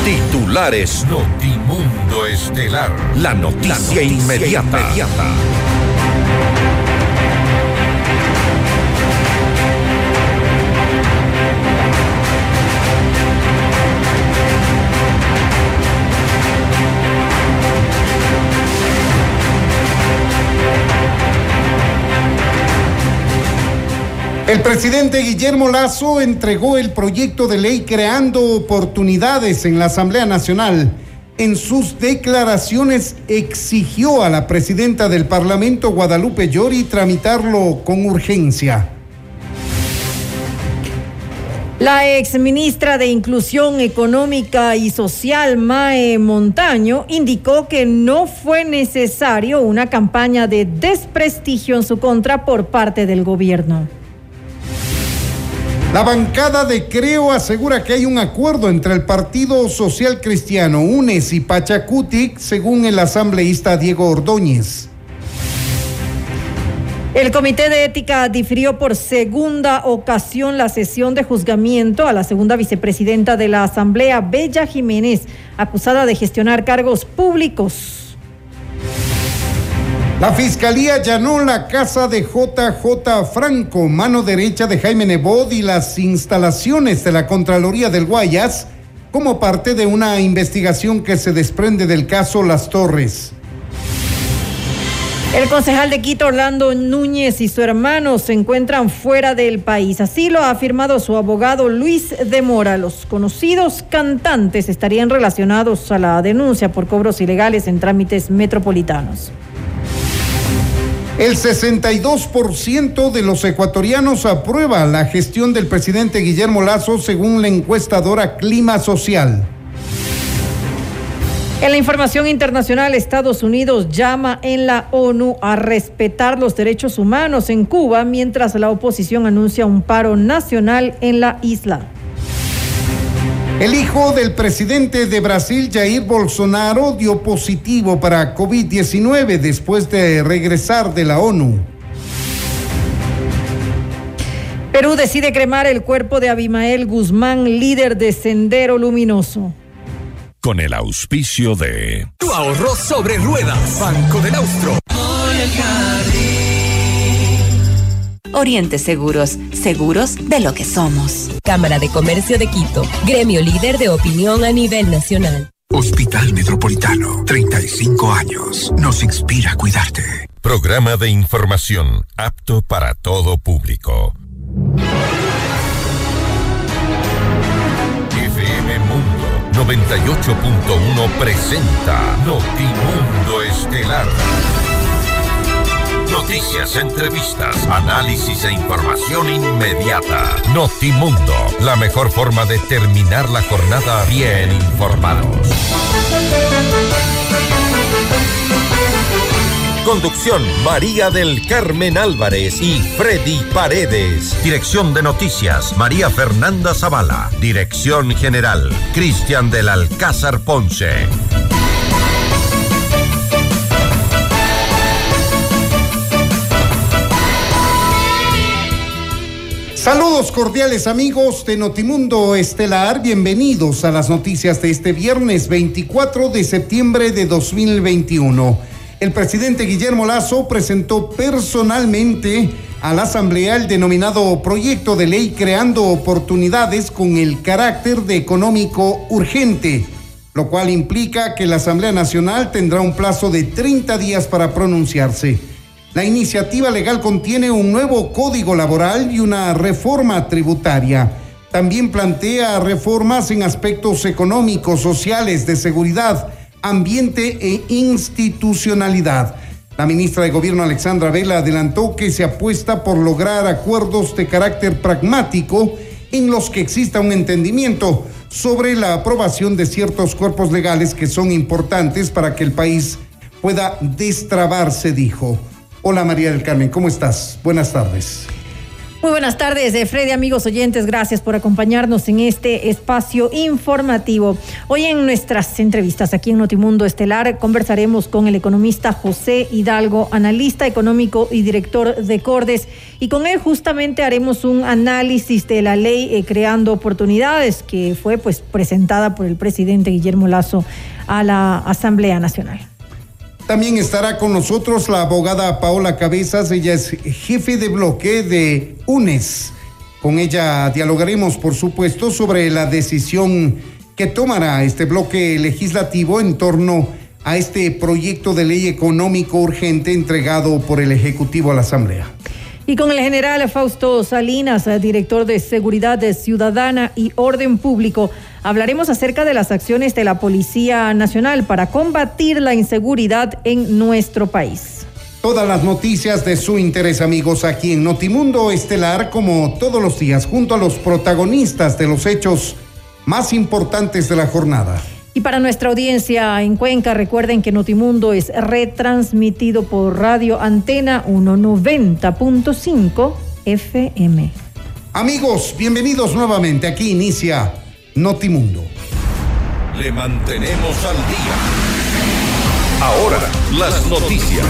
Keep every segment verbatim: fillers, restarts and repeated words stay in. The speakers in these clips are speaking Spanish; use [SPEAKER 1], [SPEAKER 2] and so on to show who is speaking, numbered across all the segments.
[SPEAKER 1] Titulares Notimundo Estelar. La noticia, La noticia inmediata. inmediata.
[SPEAKER 2] El presidente Guillermo Lasso entregó el proyecto de ley creando oportunidades en la Asamblea Nacional. En sus declaraciones exigió a la presidenta del Parlamento, Guadalupe Llori, tramitarlo con urgencia.
[SPEAKER 3] La exministra de Inclusión Económica y Social, Mae Montaño, indicó que no fue necesario una campaña de desprestigio en su contra por parte del gobierno.
[SPEAKER 2] La bancada de Creo asegura que hay un acuerdo entre el Partido Social Cristiano, UNES y Pachacutic, según el asambleísta Diego Ordóñez.
[SPEAKER 3] El Comité de Ética difirió por segunda ocasión la sesión de juzgamiento a la segunda vicepresidenta de la Asamblea, Bella Jiménez, acusada de gestionar cargos públicos.
[SPEAKER 2] La Fiscalía allanó la casa de J J Franco, mano derecha de Jaime Nebot, y las instalaciones de la Contraloría del Guayas como parte de una investigación que se desprende del caso Las Torres.
[SPEAKER 3] El concejal de Quito, Orlando Núñez, y su hermano se encuentran fuera del país. Así lo ha afirmado su abogado Luis de Mora. Los conocidos cantantes estarían relacionados a la denuncia por cobros ilegales en trámites metropolitanos.
[SPEAKER 2] El sesenta y dos por ciento de los ecuatorianos aprueba la gestión del presidente Guillermo Lasso, según la encuestadora Clima Social.
[SPEAKER 3] En la información internacional, Estados Unidos llama en la ONU a respetar los derechos humanos en Cuba, mientras la oposición anuncia un paro nacional en la isla.
[SPEAKER 2] El hijo del presidente de Brasil, Jair Bolsonaro, dio positivo para COVID diecinueve después de regresar de la ONU.
[SPEAKER 3] Perú decide cremar el cuerpo de Abimael Guzmán, líder de Sendero Luminoso.
[SPEAKER 1] Con el auspicio de
[SPEAKER 4] Tu ahorro sobre ruedas, Banco del Austro.
[SPEAKER 5] Oriente Seguros, seguros de lo que somos.
[SPEAKER 6] Cámara de Comercio de Quito, gremio líder de opinión a nivel nacional.
[SPEAKER 7] Hospital Metropolitano, treinta y cinco años. Nos inspira a cuidarte.
[SPEAKER 1] Programa de información apto para todo público. F M Mundo noventa y ocho punto uno presenta Notimundo Estelar. Noticias, entrevistas, análisis e información inmediata. Notimundo, la mejor forma de terminar la jornada bien informados. Conducción, María del Carmen Álvarez y Freddy Paredes. Dirección de Noticias, María Fernanda Zavala. Dirección General, Cristian del Alcázar Ponce.
[SPEAKER 2] Saludos cordiales amigos de Notimundo Estelar, bienvenidos a las noticias de este viernes veinticuatro de septiembre de dos mil veintiuno. El presidente Guillermo Lasso presentó personalmente a la Asamblea el denominado proyecto de ley creando oportunidades con el carácter de económico urgente, lo cual implica que la Asamblea Nacional tendrá un plazo de treinta días para pronunciarse. La iniciativa legal contiene un nuevo código laboral y una reforma tributaria. También plantea reformas en aspectos económicos, sociales, de seguridad, ambiente e institucionalidad. La ministra de Gobierno, Alexandra Vela, adelantó que se apuesta por lograr acuerdos de carácter pragmático en los que exista un entendimiento sobre la aprobación de ciertos cuerpos legales que son importantes para que el país pueda destrabarse, dijo. Hola María del Carmen, ¿cómo estás? Buenas tardes.
[SPEAKER 3] Muy buenas tardes, eh, Freddy, amigos oyentes, gracias por acompañarnos en este espacio informativo. Hoy en nuestras entrevistas aquí en Notimundo Estelar conversaremos con el economista José Hidalgo, analista económico y director de Cordes, y con él justamente haremos un análisis de la ley eh, creando oportunidades que fue pues presentada por el presidente Guillermo Lasso a la Asamblea Nacional.
[SPEAKER 2] También estará con nosotros la abogada Paola Cabezas, ella es jefe de bloque de UNES. Con ella dialogaremos, por supuesto, sobre la decisión que tomará este bloque legislativo en torno a este proyecto de ley económico urgente entregado por el Ejecutivo a la Asamblea.
[SPEAKER 3] Y con el general Fausto Salinas, director de Seguridad Ciudadana y Orden Público, hablaremos acerca de las acciones de la Policía Nacional para combatir la inseguridad en nuestro país.
[SPEAKER 2] Todas las noticias de su interés, amigos, aquí en Notimundo Estelar, como todos los días, junto a los protagonistas de los hechos más importantes de la jornada.
[SPEAKER 3] Y para nuestra audiencia en Cuenca, recuerden que Notimundo es retransmitido por Radio Antena ciento noventa punto cinco F M.
[SPEAKER 2] Amigos, bienvenidos nuevamente. Aquí inicia Notimundo.
[SPEAKER 1] Le mantenemos al día. Ahora, las noticias.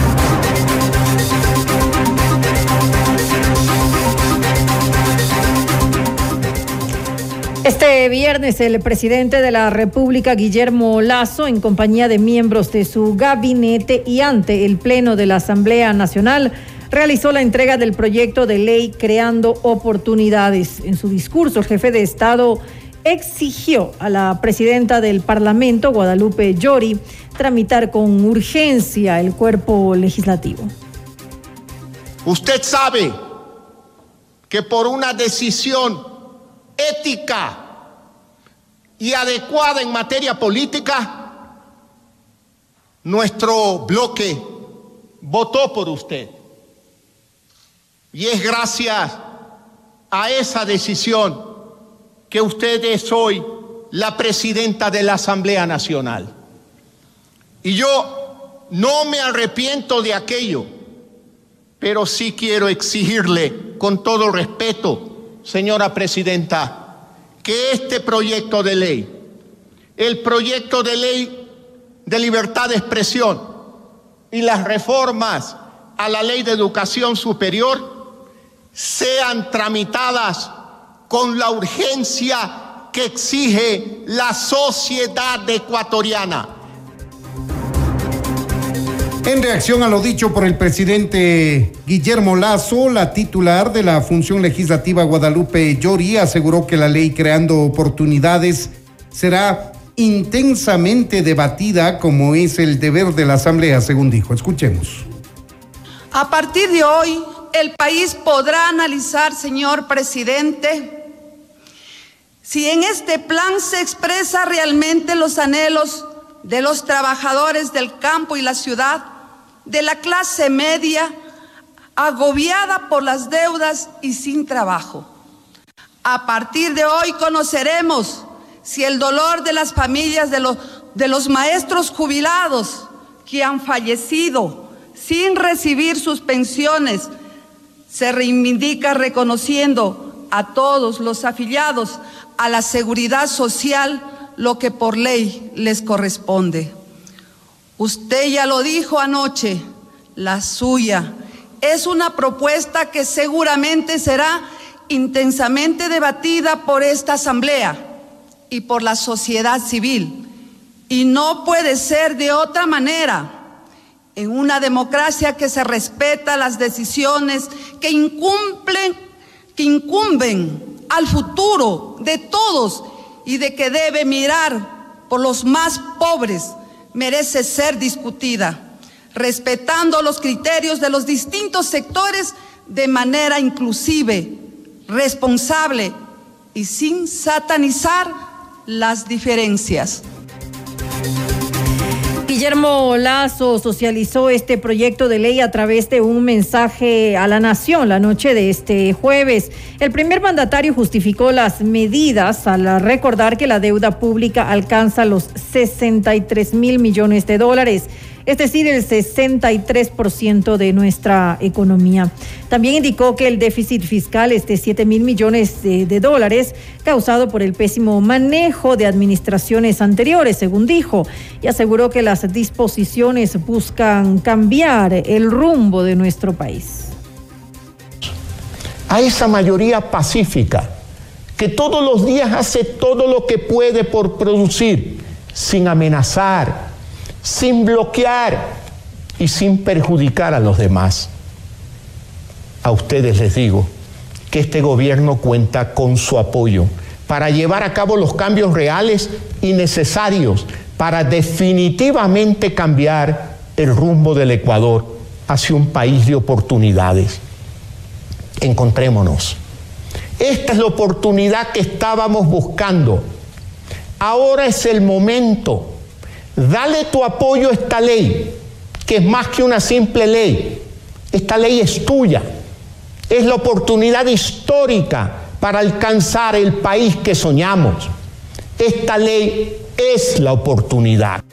[SPEAKER 3] Este viernes, el presidente de la República, Guillermo Lasso, en compañía de miembros de su gabinete y ante el Pleno de la Asamblea Nacional, realizó la entrega del proyecto de ley creando oportunidades. En su discurso, el jefe de Estado exigió a la presidenta del Parlamento, Guadalupe Llori, tramitar con urgencia el cuerpo legislativo.
[SPEAKER 8] Usted sabe que por una decisión ética y adecuada en materia política, nuestro bloque votó por usted. Y es gracias a esa decisión que usted es hoy la presidenta de la Asamblea Nacional. Y yo no me arrepiento de aquello, pero sí quiero exigirle con todo respeto, señora presidenta, que este proyecto de ley, el proyecto de ley de libertad de expresión y las reformas a la ley de educación superior sean tramitadas con la urgencia que exige la sociedad ecuatoriana.
[SPEAKER 2] En reacción a lo dicho por el presidente Guillermo Lasso, la titular de la función legislativa, Guadalupe Llori, aseguró que la ley creando oportunidades será intensamente debatida, como es el deber de la Asamblea, según dijo. Escuchemos.
[SPEAKER 9] A partir de hoy, el país podrá analizar, señor presidente, si en este plan se expresa realmente los anhelos de los trabajadores del campo y la ciudad, de la clase media, agobiada por las deudas y sin trabajo. A partir de hoy conoceremos si el dolor de las familias de los, de los maestros jubilados que han fallecido sin recibir sus pensiones se reivindica reconociendo a todos los afiliados a la seguridad social lo que por ley les corresponde. Usted ya lo dijo anoche, la suya es una propuesta que seguramente será intensamente debatida por esta Asamblea y por la sociedad civil, y no puede ser de otra manera. En una democracia que se respeta las decisiones que incumplen, que incumben al futuro de todos y de que debe mirar por los más pobres, merece ser discutida, respetando los criterios de los distintos sectores de manera inclusive, responsable y sin satanizar las diferencias.
[SPEAKER 3] Guillermo Lasso socializó este proyecto de ley a través de un mensaje a la nación la noche de este jueves. El primer mandatario justificó las medidas al recordar que la deuda pública alcanza los sesenta y tres mil millones de dólares. es decir, el sesenta y tres por ciento de nuestra economía. También indicó que el déficit fiscal es de siete mil millones de, de dólares, causado por el pésimo manejo de administraciones anteriores, según dijo, y aseguró que las disposiciones buscan cambiar el rumbo de nuestro país.
[SPEAKER 10] A esa mayoría pacífica que todos los días hace todo lo que puede por producir, sin amenazar, sin bloquear y sin perjudicar a los demás. A ustedes les digo que este gobierno cuenta con su apoyo para llevar a cabo los cambios reales y necesarios para definitivamente cambiar el rumbo del Ecuador hacia un país de oportunidades. Encontrémonos. Esta es la oportunidad que estábamos buscando. Ahora es el momento. Dale tu apoyo a esta ley, que es más que una simple ley. Esta ley es tuya. Es la oportunidad histórica para alcanzar el país que soñamos. Esta ley es la oportunidad.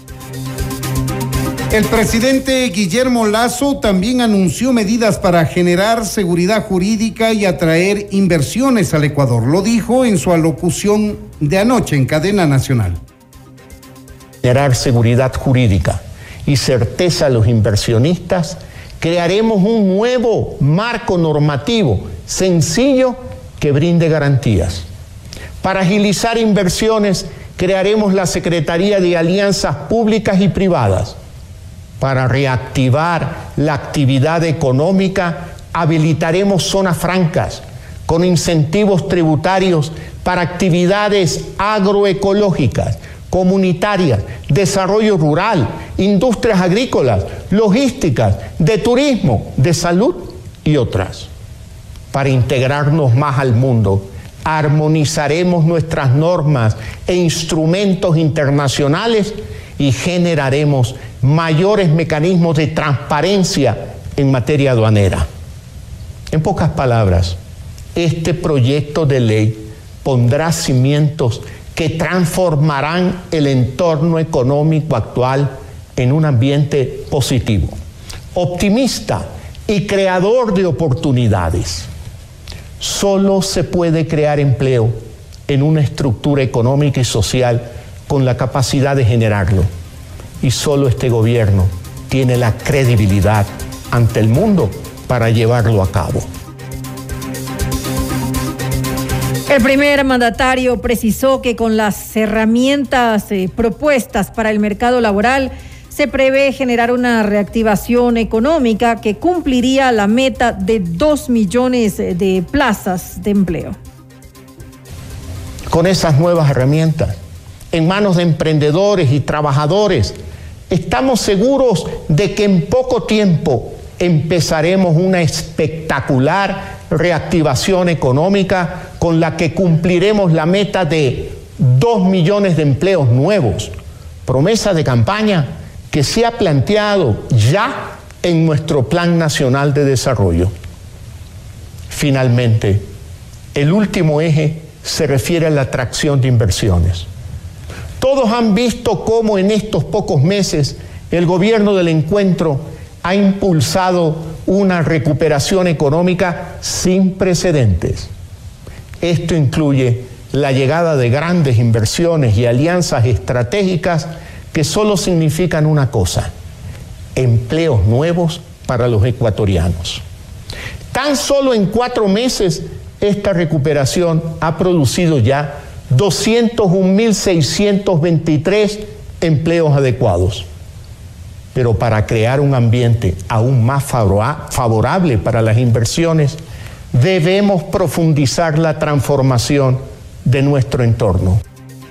[SPEAKER 2] El presidente Guillermo Lasso también anunció medidas para generar seguridad jurídica y atraer inversiones al Ecuador. Lo dijo en su alocución de anoche en cadena nacional.
[SPEAKER 10] Generar seguridad jurídica y certeza a los inversionistas, crearemos un nuevo marco normativo sencillo que brinde garantías. Para agilizar inversiones, crearemos la Secretaría de Alianzas Públicas y Privadas. Para reactivar la actividad económica, habilitaremos zonas francas con incentivos tributarios para actividades agroecológicas, comunitarias, desarrollo rural, industrias agrícolas, logísticas, de turismo, de salud y otras. Para integrarnos más al mundo, armonizaremos nuestras normas e instrumentos internacionales y generaremos mayores mecanismos de transparencia en materia aduanera. En pocas palabras, este proyecto de ley pondrá cimientos que transformarán el entorno económico actual en un ambiente positivo, optimista y creador de oportunidades. Solo se puede crear empleo en una estructura económica y social con la capacidad de generarlo. Y solo este gobierno tiene la credibilidad ante el mundo para llevarlo a cabo.
[SPEAKER 3] El primer mandatario precisó que con las herramientas eh, propuestas para el mercado laboral se prevé generar una reactivación económica que cumpliría la meta de dos millones de plazas de empleo.
[SPEAKER 10] Con esas nuevas herramientas, en manos de emprendedores y trabajadores, estamos seguros de que en poco tiempo empezaremos una espectacular reactivación económica con la que cumpliremos la meta de dos millones de empleos nuevos, promesa de campaña que se ha planteado ya en nuestro Plan Nacional de Desarrollo. Finalmente, el último eje se refiere a la atracción de inversiones. Todos han visto cómo en estos pocos meses el gobierno del encuentro ha impulsado una recuperación económica sin precedentes. Esto incluye la llegada de grandes inversiones y alianzas estratégicas que solo significan una cosa: empleos nuevos para los ecuatorianos. Tan solo en cuatro meses esta recuperación ha producido ya doscientos un mil seiscientos veintitrés empleos adecuados. Pero para crear un ambiente aún más favorable para las inversiones, debemos profundizar la transformación de nuestro entorno.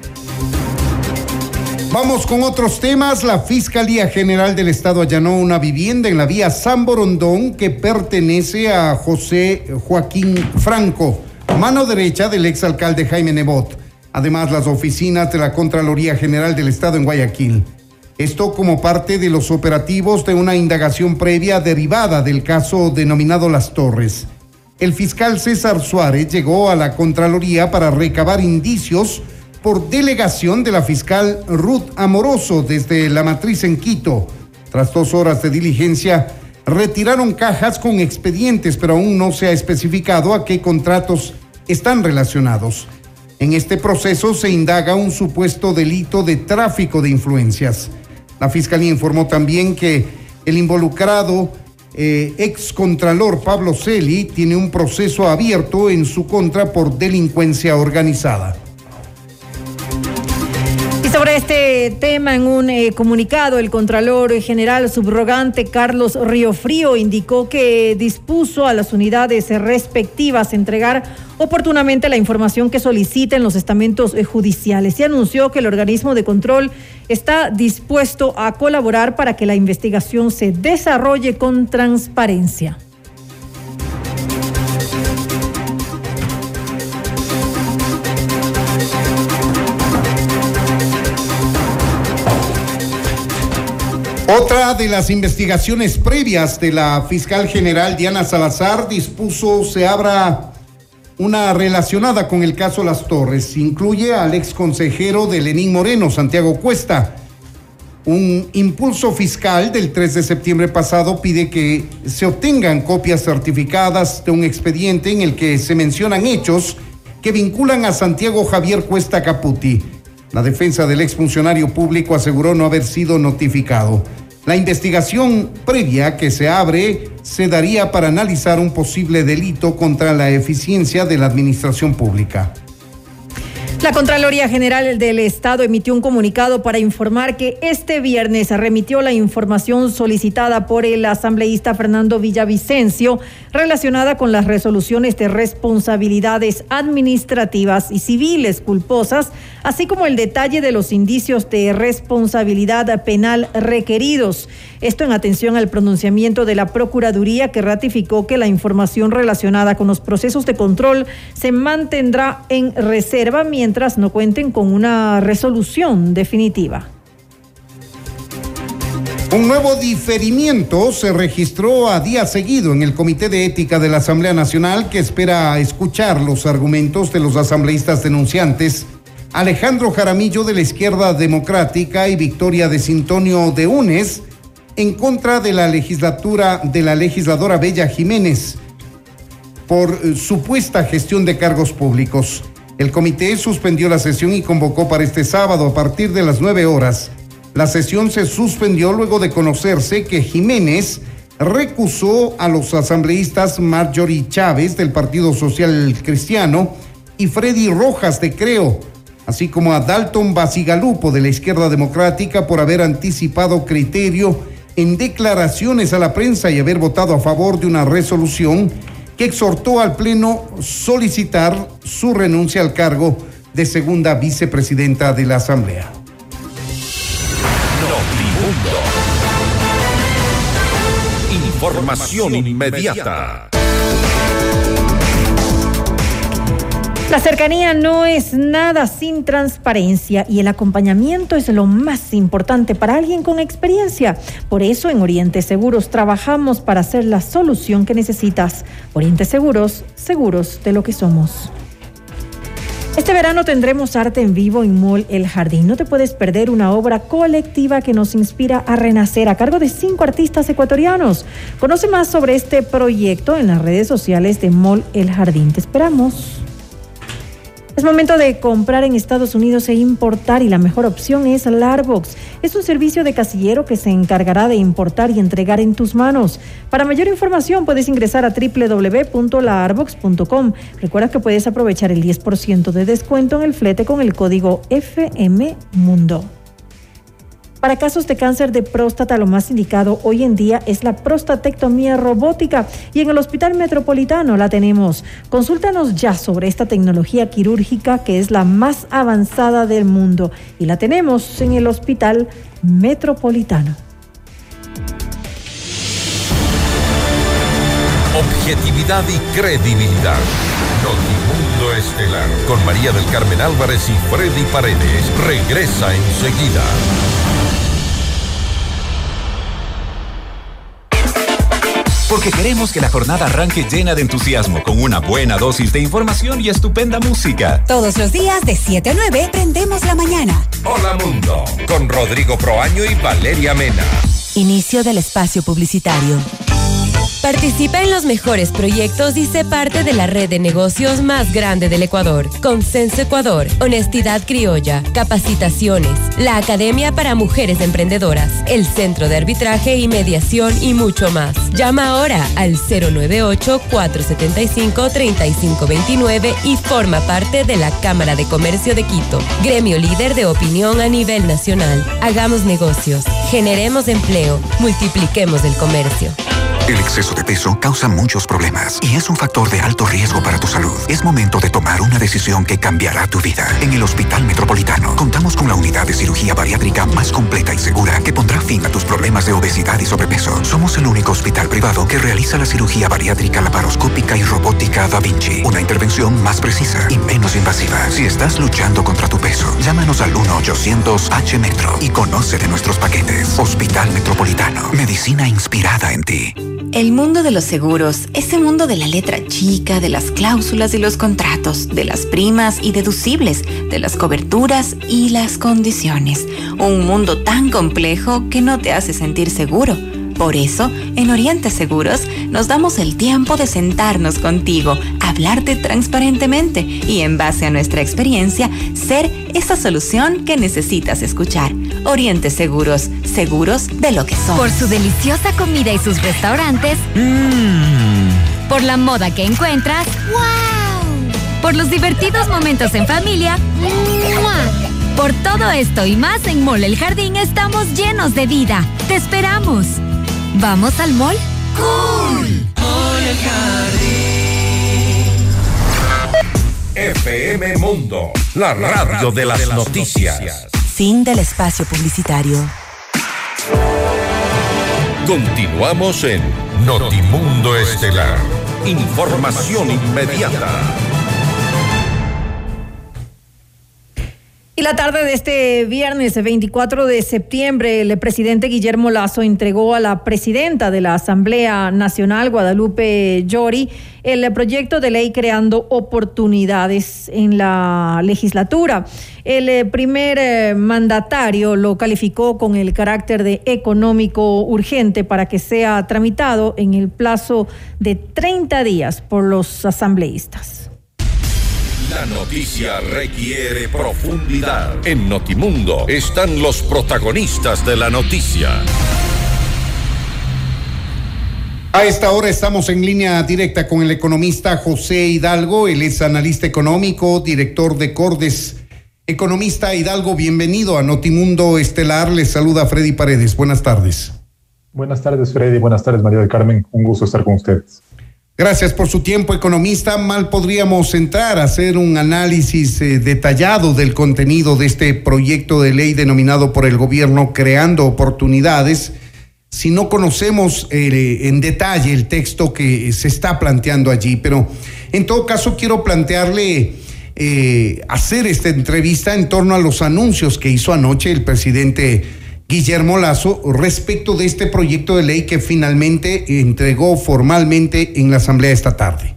[SPEAKER 2] Vamos con otros temas. La Fiscalía General del Estado allanó una vivienda en la vía San Borondón que pertenece a José Joaquín Franco, mano derecha del exalcalde Jaime Nebot. Además, las oficinas de la Contraloría General del Estado en Guayaquil. Esto como parte de los operativos de una indagación previa derivada del caso denominado Las Torres. El fiscal César Suárez llegó a la Contraloría para recabar indicios por delegación de la fiscal Ruth Amoroso desde la matriz en Quito, Tras dos horas de diligencia, retiraron cajas con expedientes, pero aún no se ha especificado a qué contratos están relacionados. En este proceso se indaga un supuesto delito de tráfico de influencias. La Fiscalía informó también que el involucrado eh, excontralor Pablo Celi tiene un proceso abierto en su contra por delincuencia organizada.
[SPEAKER 3] Sobre este tema, en un eh, comunicado, el Contralor General Subrogante Carlos Riofrío indicó que dispuso a las unidades respectivas entregar oportunamente la información que soliciten los estamentos eh, judiciales y anunció que el organismo de control está dispuesto a colaborar para que la investigación se desarrolle con transparencia.
[SPEAKER 2] Otra de las investigaciones previas de la fiscal general Diana Salazar dispuso se abra una relacionada con el caso Las Torres. Incluye al ex consejero de Lenín Moreno, Santiago Cuesta. Un impulso fiscal del tres de septiembre pasado pide que se obtengan copias certificadas de un expediente en el que se mencionan hechos que vinculan a Santiago Javier Cuesta Caputi. La defensa del exfuncionario público aseguró no haber sido notificado. La investigación previa que se abre se daría para analizar un posible delito contra la eficiencia de la administración pública.
[SPEAKER 3] La Contraloría General del Estado emitió un comunicado para informar que este viernes remitió la información solicitada por el asambleísta Fernando Villavicencio relacionada con las resoluciones de responsabilidades administrativas y civiles culposas, así como el detalle de los indicios de responsabilidad penal requeridos. Esto en atención al pronunciamiento de la Procuraduría, que ratificó que la información relacionada con los procesos de control se mantendrá en reserva mientras no cuenten con una resolución definitiva.
[SPEAKER 2] Un nuevo diferimiento se registró a día seguido en el Comité de Ética de la Asamblea Nacional, que espera escuchar los argumentos de los asambleístas denunciantes Alejandro Jaramillo de la Izquierda Democrática y Victoria de Sintonio de UNES en contra de la legislatura de la legisladora Bella Jiménez por supuesta gestión de cargos públicos. El comité suspendió la sesión y convocó para este sábado a partir de las nueve horas. La sesión se suspendió luego de conocerse que Jiménez recusó a los asambleístas Marjorie Chávez del Partido Social Cristiano y Freddy Rojas de Creo, así como a Dalton Basigalupo de la Izquierda Democrática por haber anticipado criterio en declaraciones a la prensa y haber votado a favor de una resolución que exhortó al Pleno solicitar su renuncia al cargo de segunda vicepresidenta de la Asamblea.
[SPEAKER 1] Información inmediata.
[SPEAKER 3] La cercanía no es nada sin transparencia y el acompañamiento es lo más importante para alguien con experiencia. Por eso en Oriente Seguros trabajamos para hacer la solución que necesitas. Oriente Seguros, seguros de lo que somos. Este verano tendremos arte en vivo en Mall El Jardín. No te puedes perder una obra colectiva que nos inspira a renacer a cargo de cinco artistas ecuatorianos. Conoce más sobre este proyecto en las redes sociales de Mall El Jardín. Te esperamos. Es momento de comprar en Estados Unidos e importar y la mejor opción es Larbox. Es un servicio de casillero que se encargará de importar y entregar en tus manos. Para mayor información puedes ingresar a doble u doble u doble u punto larbox punto com. Recuerda que puedes aprovechar el diez por ciento de descuento en el flete con el código F M Mundo. Para casos de cáncer de próstata, lo más indicado hoy en día es la prostatectomía robótica y en el Hospital Metropolitano la tenemos. Consúltanos ya sobre esta tecnología quirúrgica que es la más avanzada del mundo y la tenemos en el Hospital Metropolitano.
[SPEAKER 1] Objetividad y credibilidad. Notimundo Estelar con María del Carmen Álvarez y Freddy Paredes. Regresa enseguida.
[SPEAKER 4] Porque queremos que la jornada arranque llena de entusiasmo, con una buena dosis de información y estupenda música.
[SPEAKER 5] Todos los días de siete a nueve prendemos la mañana.
[SPEAKER 1] Hola Mundo, con Rodrigo Proaño y Valeria Mena.
[SPEAKER 6] Inicio del espacio publicitario. Participa en los mejores proyectos y sé parte de la red de negocios más grande del Ecuador. Consenso Ecuador, Honestidad Criolla, Capacitaciones, la Academia para Mujeres Emprendedoras, el Centro de Arbitraje y Mediación y mucho más. Llama ahora al cero nueve ocho, cuatro siete cinco, tres cinco dos nueve y forma parte de la Cámara de Comercio de Quito, gremio líder de opinión a nivel nacional. Hagamos negocios, generemos empleo, multipliquemos el comercio.
[SPEAKER 7] El exceso de peso causa muchos problemas y es un factor de alto riesgo para tu salud. Es momento de tomar una decisión que cambiará tu vida. En el Hospital Metropolitano contamos con la unidad de cirugía bariátrica más completa y segura que pondrá fin a tus problemas de obesidad y sobrepeso. Somos el único hospital privado que realiza la cirugía bariátrica laparoscópica y robótica Da Vinci. Una intervención más precisa y menos invasiva. Si estás luchando contra tu peso, llámanos al uno ochocientos H Metro y conoce de nuestros paquetes. Hospital Metropolitano. Medicina inspirada en ti.
[SPEAKER 5] El mundo de los seguros, ese mundo de la letra chica, de las cláusulas y los contratos, de las primas y deducibles, de las coberturas y las condiciones. Un mundo tan complejo que no te hace sentir seguro. Por eso, en Oriente Seguros, nos damos el tiempo de sentarnos contigo, hablarte transparentemente y, en base a nuestra experiencia, ser esa solución que necesitas escuchar. Oriente Seguros, seguros de lo que somos.
[SPEAKER 11] Por su deliciosa comida y sus restaurantes. Mmm. Por la moda que encuentras. ¡Wow! Por los divertidos momentos en familia. ¡Mua! Por todo esto y más, en Mall El Jardín estamos llenos de vida. ¡Te esperamos! ¿Vamos al mall?
[SPEAKER 1] ¡Cool! Mall El Jardín. F M Mundo, la radio de las noticias.
[SPEAKER 6] Fin del espacio publicitario.
[SPEAKER 1] Continuamos en Notimundo Estelar. Información inmediata.
[SPEAKER 3] Y la tarde de este viernes veinticuatro de septiembre, el presidente Guillermo Lasso entregó a la presidenta de la Asamblea Nacional, Guadalupe Llori, el proyecto de ley creando oportunidades en la legislatura. El primer mandatario lo calificó con el carácter de económico urgente para que sea tramitado en el plazo de treinta días por los asambleístas.
[SPEAKER 1] La noticia requiere profundidad. En Notimundo están los protagonistas de la noticia.
[SPEAKER 2] A esta hora estamos en línea directa con el economista José Hidalgo. Él es analista económico, director de Cordes. Economista Hidalgo, bienvenido a Notimundo Estelar. Les saluda Freddy Paredes. Buenas tardes.
[SPEAKER 12] Buenas tardes, Freddy. Buenas tardes, María del Carmen. Un gusto estar con ustedes.
[SPEAKER 2] Gracias por su tiempo, economista. Mal podríamos entrar a hacer un análisis eh, detallado del contenido de este proyecto de ley denominado por el gobierno Creando Oportunidades si no conocemos eh, en detalle el texto que se está planteando allí. Pero en todo caso quiero plantearle eh, hacer esta entrevista en torno a los anuncios que hizo anoche el presidente Guillermo Lasso respecto de este proyecto de ley que finalmente entregó formalmente en la Asamblea esta tarde.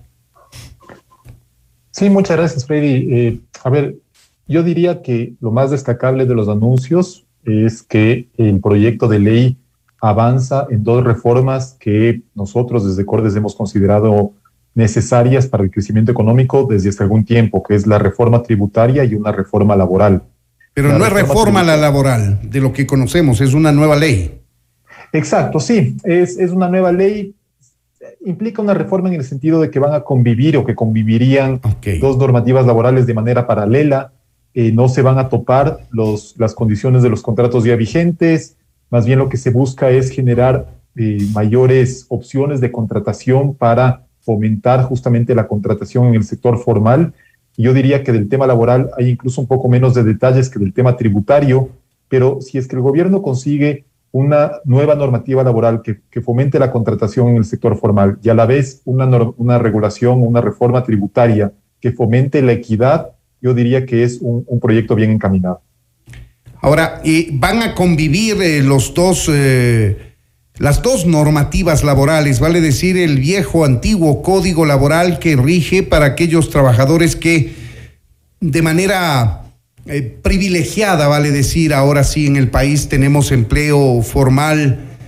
[SPEAKER 12] Sí, muchas gracias, Freddy. Eh, a ver, yo diría que lo más destacable de los anuncios es que el proyecto de ley avanza en dos reformas que nosotros desde Cordes hemos considerado necesarias para el crecimiento económico desde hace algún tiempo, que es la reforma tributaria y una reforma laboral.
[SPEAKER 2] Pero la no es reforma la laboral de lo que conocemos, es una nueva ley.
[SPEAKER 12] Exacto, sí, es, es una nueva ley, implica una reforma en el sentido de que van a convivir o que convivirían okay. dos normativas laborales de manera paralela, eh, no se van a topar los, las condiciones de los contratos ya vigentes, más bien lo que se busca es generar eh, mayores opciones de contratación para fomentar justamente la contratación en el sector formal. Y yo diría que del tema laboral hay incluso un poco menos de detalles que del tema tributario, pero si es que el gobierno consigue una nueva normativa laboral que, que fomente la contratación en el sector formal y a la vez una, una regulación, una reforma tributaria que fomente la equidad, yo diría que es un, un proyecto bien encaminado.
[SPEAKER 2] Ahora, eh, ¿van a convivir eh, los dos... Eh... Las dos normativas laborales, vale decir el viejo antiguo código laboral que rige para aquellos trabajadores que de manera eh, privilegiada, vale decir, ahora sí en el país tenemos empleo formal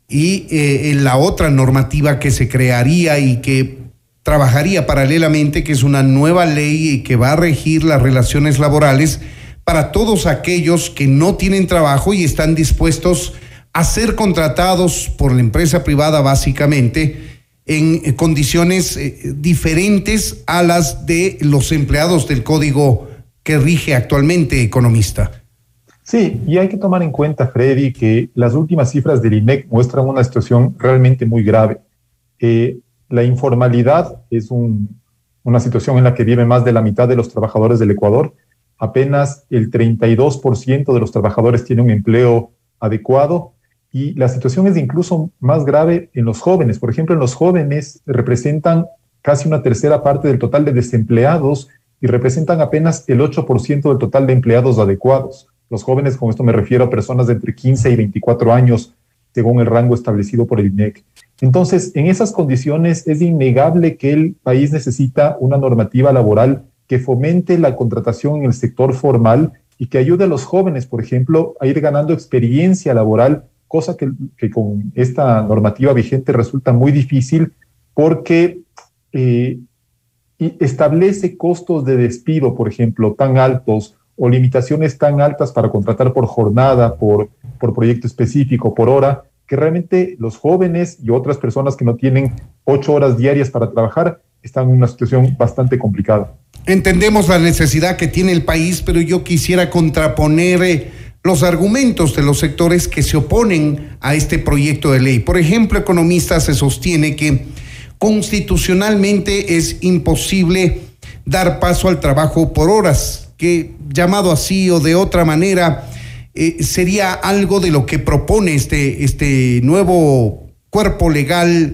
[SPEAKER 2] y eh, la otra normativa que se crearía y que trabajaría paralelamente, que es una nueva ley que va a regir las relaciones laborales para todos aquellos que no tienen trabajo y están dispuestos a ser contratados por la empresa privada básicamente en condiciones eh, diferentes a las de los empleados del código que rige actualmente, economista.
[SPEAKER 12] Sí, y hay que tomar en cuenta, Freddy, que las últimas cifras del I N E C muestran una situación realmente muy grave. Eh, la informalidad es un, una situación en la que vive más de la mitad de los trabajadores del Ecuador. Apenas el treinta y dos por ciento de los trabajadores tiene un empleo adecuado y la situación es incluso más grave en los jóvenes. Por ejemplo, en los jóvenes representan casi una tercera parte del total de desempleados y representan apenas el ocho por ciento del total de empleados adecuados. Los jóvenes, con esto me refiero a personas de entre quince y veinticuatro años, según el rango establecido por el I N E C. Entonces, en esas condiciones es innegable que el país necesita una normativa laboral que fomente la contratación en el sector formal y que ayude a los jóvenes, por ejemplo, a ir ganando experiencia laboral, cosa que, que con esta normativa vigente resulta muy difícil porque eh, establece costos de despido, por ejemplo, tan altos o limitaciones tan altas para contratar por jornada, por, por proyecto específico, por hora, que realmente los jóvenes y otras personas que no tienen ocho horas diarias para trabajar están en una situación bastante complicada.
[SPEAKER 2] Entendemos la necesidad que tiene el país, pero yo quisiera contraponer eh, los argumentos de los sectores que se oponen a este proyecto de ley. Por ejemplo, economistas se sostiene que constitucionalmente es imposible dar paso al trabajo por horas, que llamado así o de otra manera eh, sería algo de lo que propone este, este nuevo cuerpo legal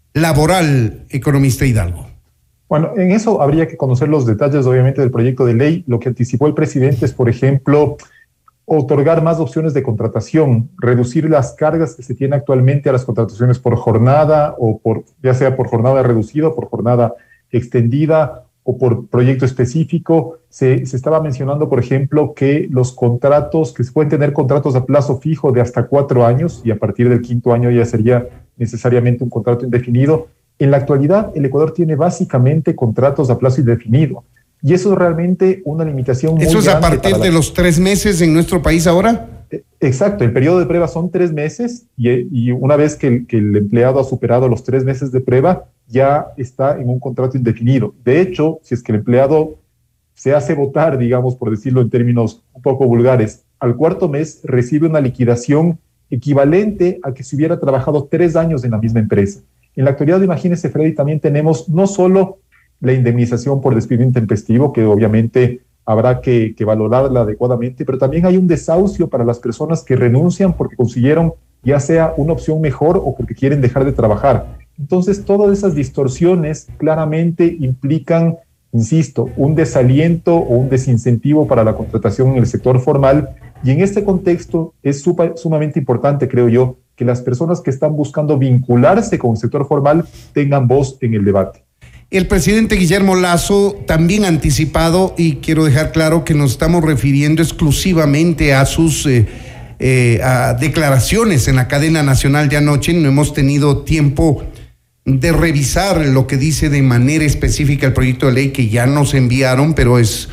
[SPEAKER 2] laboral, economista Hidalgo.
[SPEAKER 12] Bueno, en eso habría que conocer los detalles, obviamente, del proyecto de ley. Lo que anticipó el presidente es, por ejemplo, otorgar más opciones de contratación, reducir las cargas que se tienen actualmente a las contrataciones por jornada o por, ya sea por jornada reducida o por jornada extendida o por proyecto específico. Se, se estaba mencionando, por ejemplo, que los contratos, que se pueden tener contratos a plazo fijo de hasta cuatro años y a partir del quinto año ya sería necesariamente un contrato indefinido. En la actualidad, el Ecuador tiene básicamente contratos a plazo indefinido y eso es realmente una limitación muy grande.
[SPEAKER 2] ¿Eso es a partir de los tres meses en nuestro país ahora?
[SPEAKER 12] Exacto, el periodo de prueba son tres meses y, y una vez que el, que el empleado ha superado los tres meses de prueba, ya está en un contrato indefinido. De hecho, si es que el empleado se hace votar, digamos, por decirlo en términos un poco vulgares, al cuarto mes recibe una liquidación equivalente a que si hubiera trabajado tres años en la misma empresa. En la actualidad, imagínese, Freddy, también tenemos no solo la indemnización por despido intempestivo, que obviamente habrá que, que valorarla adecuadamente, pero también hay un desahucio para las personas que renuncian porque consiguieron ya sea una opción mejor o porque quieren dejar de trabajar. Entonces, todas esas distorsiones claramente implican, insisto, un desaliento o un desincentivo para la contratación en el sector formal. Y en este contexto es super, sumamente importante, creo yo, que las personas que están buscando vincularse con el sector formal tengan voz en el debate.
[SPEAKER 2] El presidente Guillermo Lasso también ha anticipado, y quiero dejar claro que nos estamos refiriendo exclusivamente a sus eh, eh, a declaraciones en la cadena nacional de anoche. No hemos tenido tiempo de revisar lo que dice de manera específica el proyecto de ley que ya nos enviaron, pero es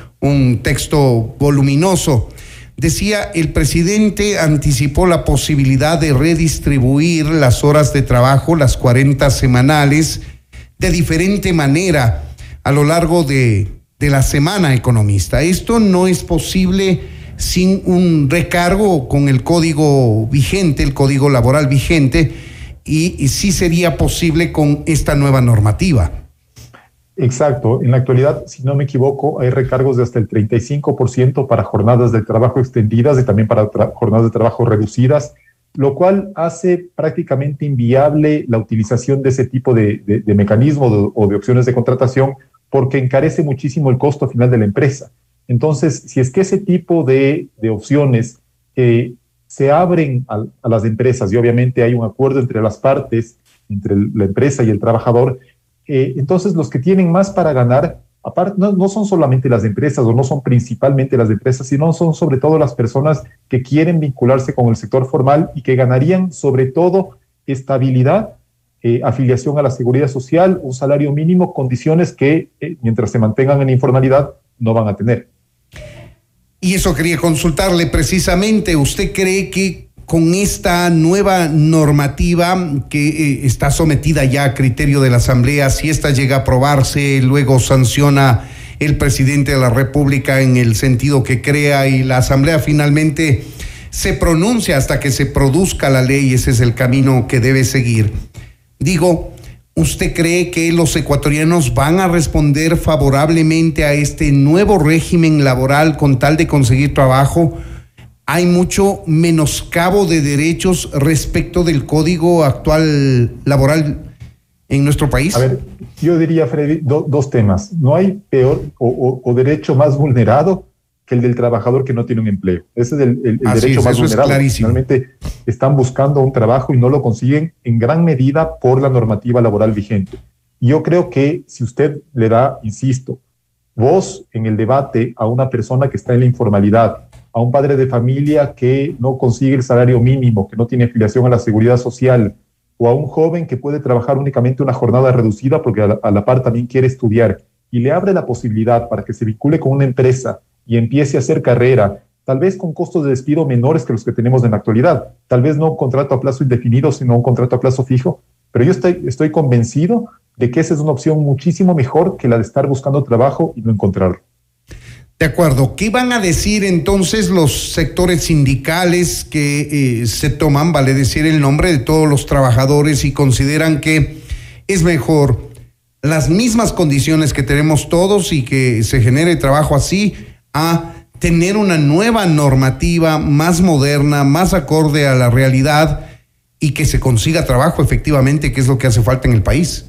[SPEAKER 2] un texto voluminoso. Decía, el presidente anticipó la posibilidad de redistribuir las horas de trabajo, las cuarenta semanales, de diferente manera a lo largo de, de la semana, economista. Esto no es posible sin un recargo con el código vigente, el código laboral vigente, y, y sí sería posible con esta nueva normativa.
[SPEAKER 12] Exacto. En la actualidad, si no me equivoco, hay recargos de hasta el treinta y cinco por ciento para jornadas de trabajo extendidas y también para jornadas de trabajo reducidas, lo cual hace prácticamente inviable la utilización de ese tipo de, de, de mecanismos de, o de opciones de contratación porque encarece muchísimo el costo final de la empresa. Entonces, si es que ese tipo de, de opciones eh, se abren a, a las empresas y obviamente hay un acuerdo entre las partes, entre el, la empresa y el trabajador, eh, entonces los que tienen más para ganar, aparte, no, no son solamente las empresas o no son principalmente las empresas, sino son sobre todo las personas que quieren vincularse con el sector formal y que ganarían sobre todo estabilidad, eh, afiliación a la seguridad social, un salario mínimo, condiciones que eh, mientras se mantengan en informalidad no van a tener.
[SPEAKER 2] Y eso quería consultarle precisamente. ¿Usted cree que con esta nueva normativa que eh, está sometida ya a criterio de la Asamblea, si esta llega a aprobarse, luego sanciona el presidente de la República en el sentido que crea y la Asamblea finalmente se pronuncia hasta que se produzca la ley, ese es el camino que debe seguir? Digo, ¿usted cree que los ecuatorianos van a responder favorablemente a este nuevo régimen laboral con tal de conseguir trabajo? ¿Hay mucho menoscabo de derechos respecto del código actual laboral en nuestro país?
[SPEAKER 12] A ver, yo diría, Freddy, do, dos temas. No hay peor o, o, o derecho más vulnerado que el del trabajador que no tiene un empleo. Ese es el, el, el derecho es, más vulnerado. Finalmente están buscando un trabajo y no lo consiguen en gran medida por la normativa laboral vigente. Y yo creo que si usted le da, insisto, voz en el debate a una persona que está en la informalidad, a un padre de familia que no consigue el salario mínimo, que no tiene afiliación a la seguridad social, o a un joven que puede trabajar únicamente una jornada reducida porque a la, a la par también quiere estudiar, y le abre la posibilidad para que se vincule con una empresa y empiece a hacer carrera, tal vez con costos de despido menores que los que tenemos en la actualidad, tal vez no un contrato a plazo indefinido, sino un contrato a plazo fijo, pero yo estoy, estoy convencido de que esa es una opción muchísimo mejor que la de estar buscando trabajo y no encontrarlo.
[SPEAKER 2] De acuerdo. ¿Qué van a decir entonces los sectores sindicales que eh, se toman, vale decir, el nombre de todos los trabajadores y consideran que es mejor las mismas condiciones que tenemos todos y que se genere trabajo así a tener una nueva normativa más moderna, más acorde a la realidad y que se consiga trabajo efectivamente, que es lo que hace falta en el país?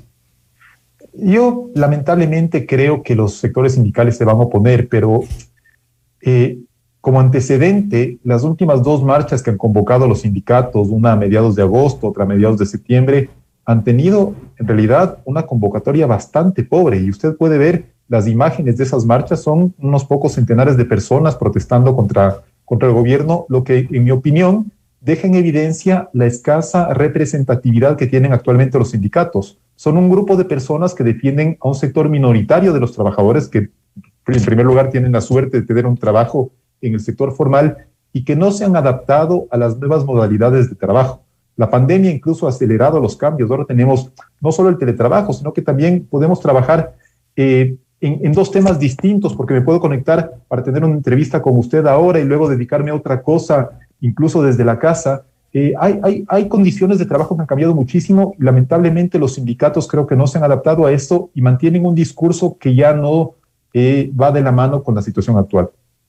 [SPEAKER 12] Yo lamentablemente creo que los sectores sindicales se van a oponer, pero eh, como antecedente, las últimas dos marchas que han convocado los sindicatos, una a mediados de agosto, otra a mediados de septiembre, han tenido en realidad una convocatoria bastante pobre, y usted puede ver las imágenes de esas marchas, son unos pocos centenares de personas protestando contra, contra el gobierno, lo que en mi opinión deja en evidencia la escasa representatividad que tienen actualmente los sindicatos. Son un grupo de personas que defienden a un sector minoritario de los trabajadores que en primer lugar tienen la suerte de tener un trabajo en el sector formal y que no se han adaptado a las nuevas modalidades de trabajo. La pandemia incluso ha acelerado los cambios. Ahora tenemos no solo el teletrabajo, sino que también podemos trabajar eh, en, en dos temas distintos, porque me puedo conectar para tener una entrevista con usted ahora y luego dedicarme a otra cosa, incluso desde la casa. Eh, hay, hay, hay condiciones de trabajo que han cambiado muchísimo y lamentablemente los sindicatos creo que no se han adaptado a esto y mantienen un discurso que ya no eh, va de la mano con la situación actual.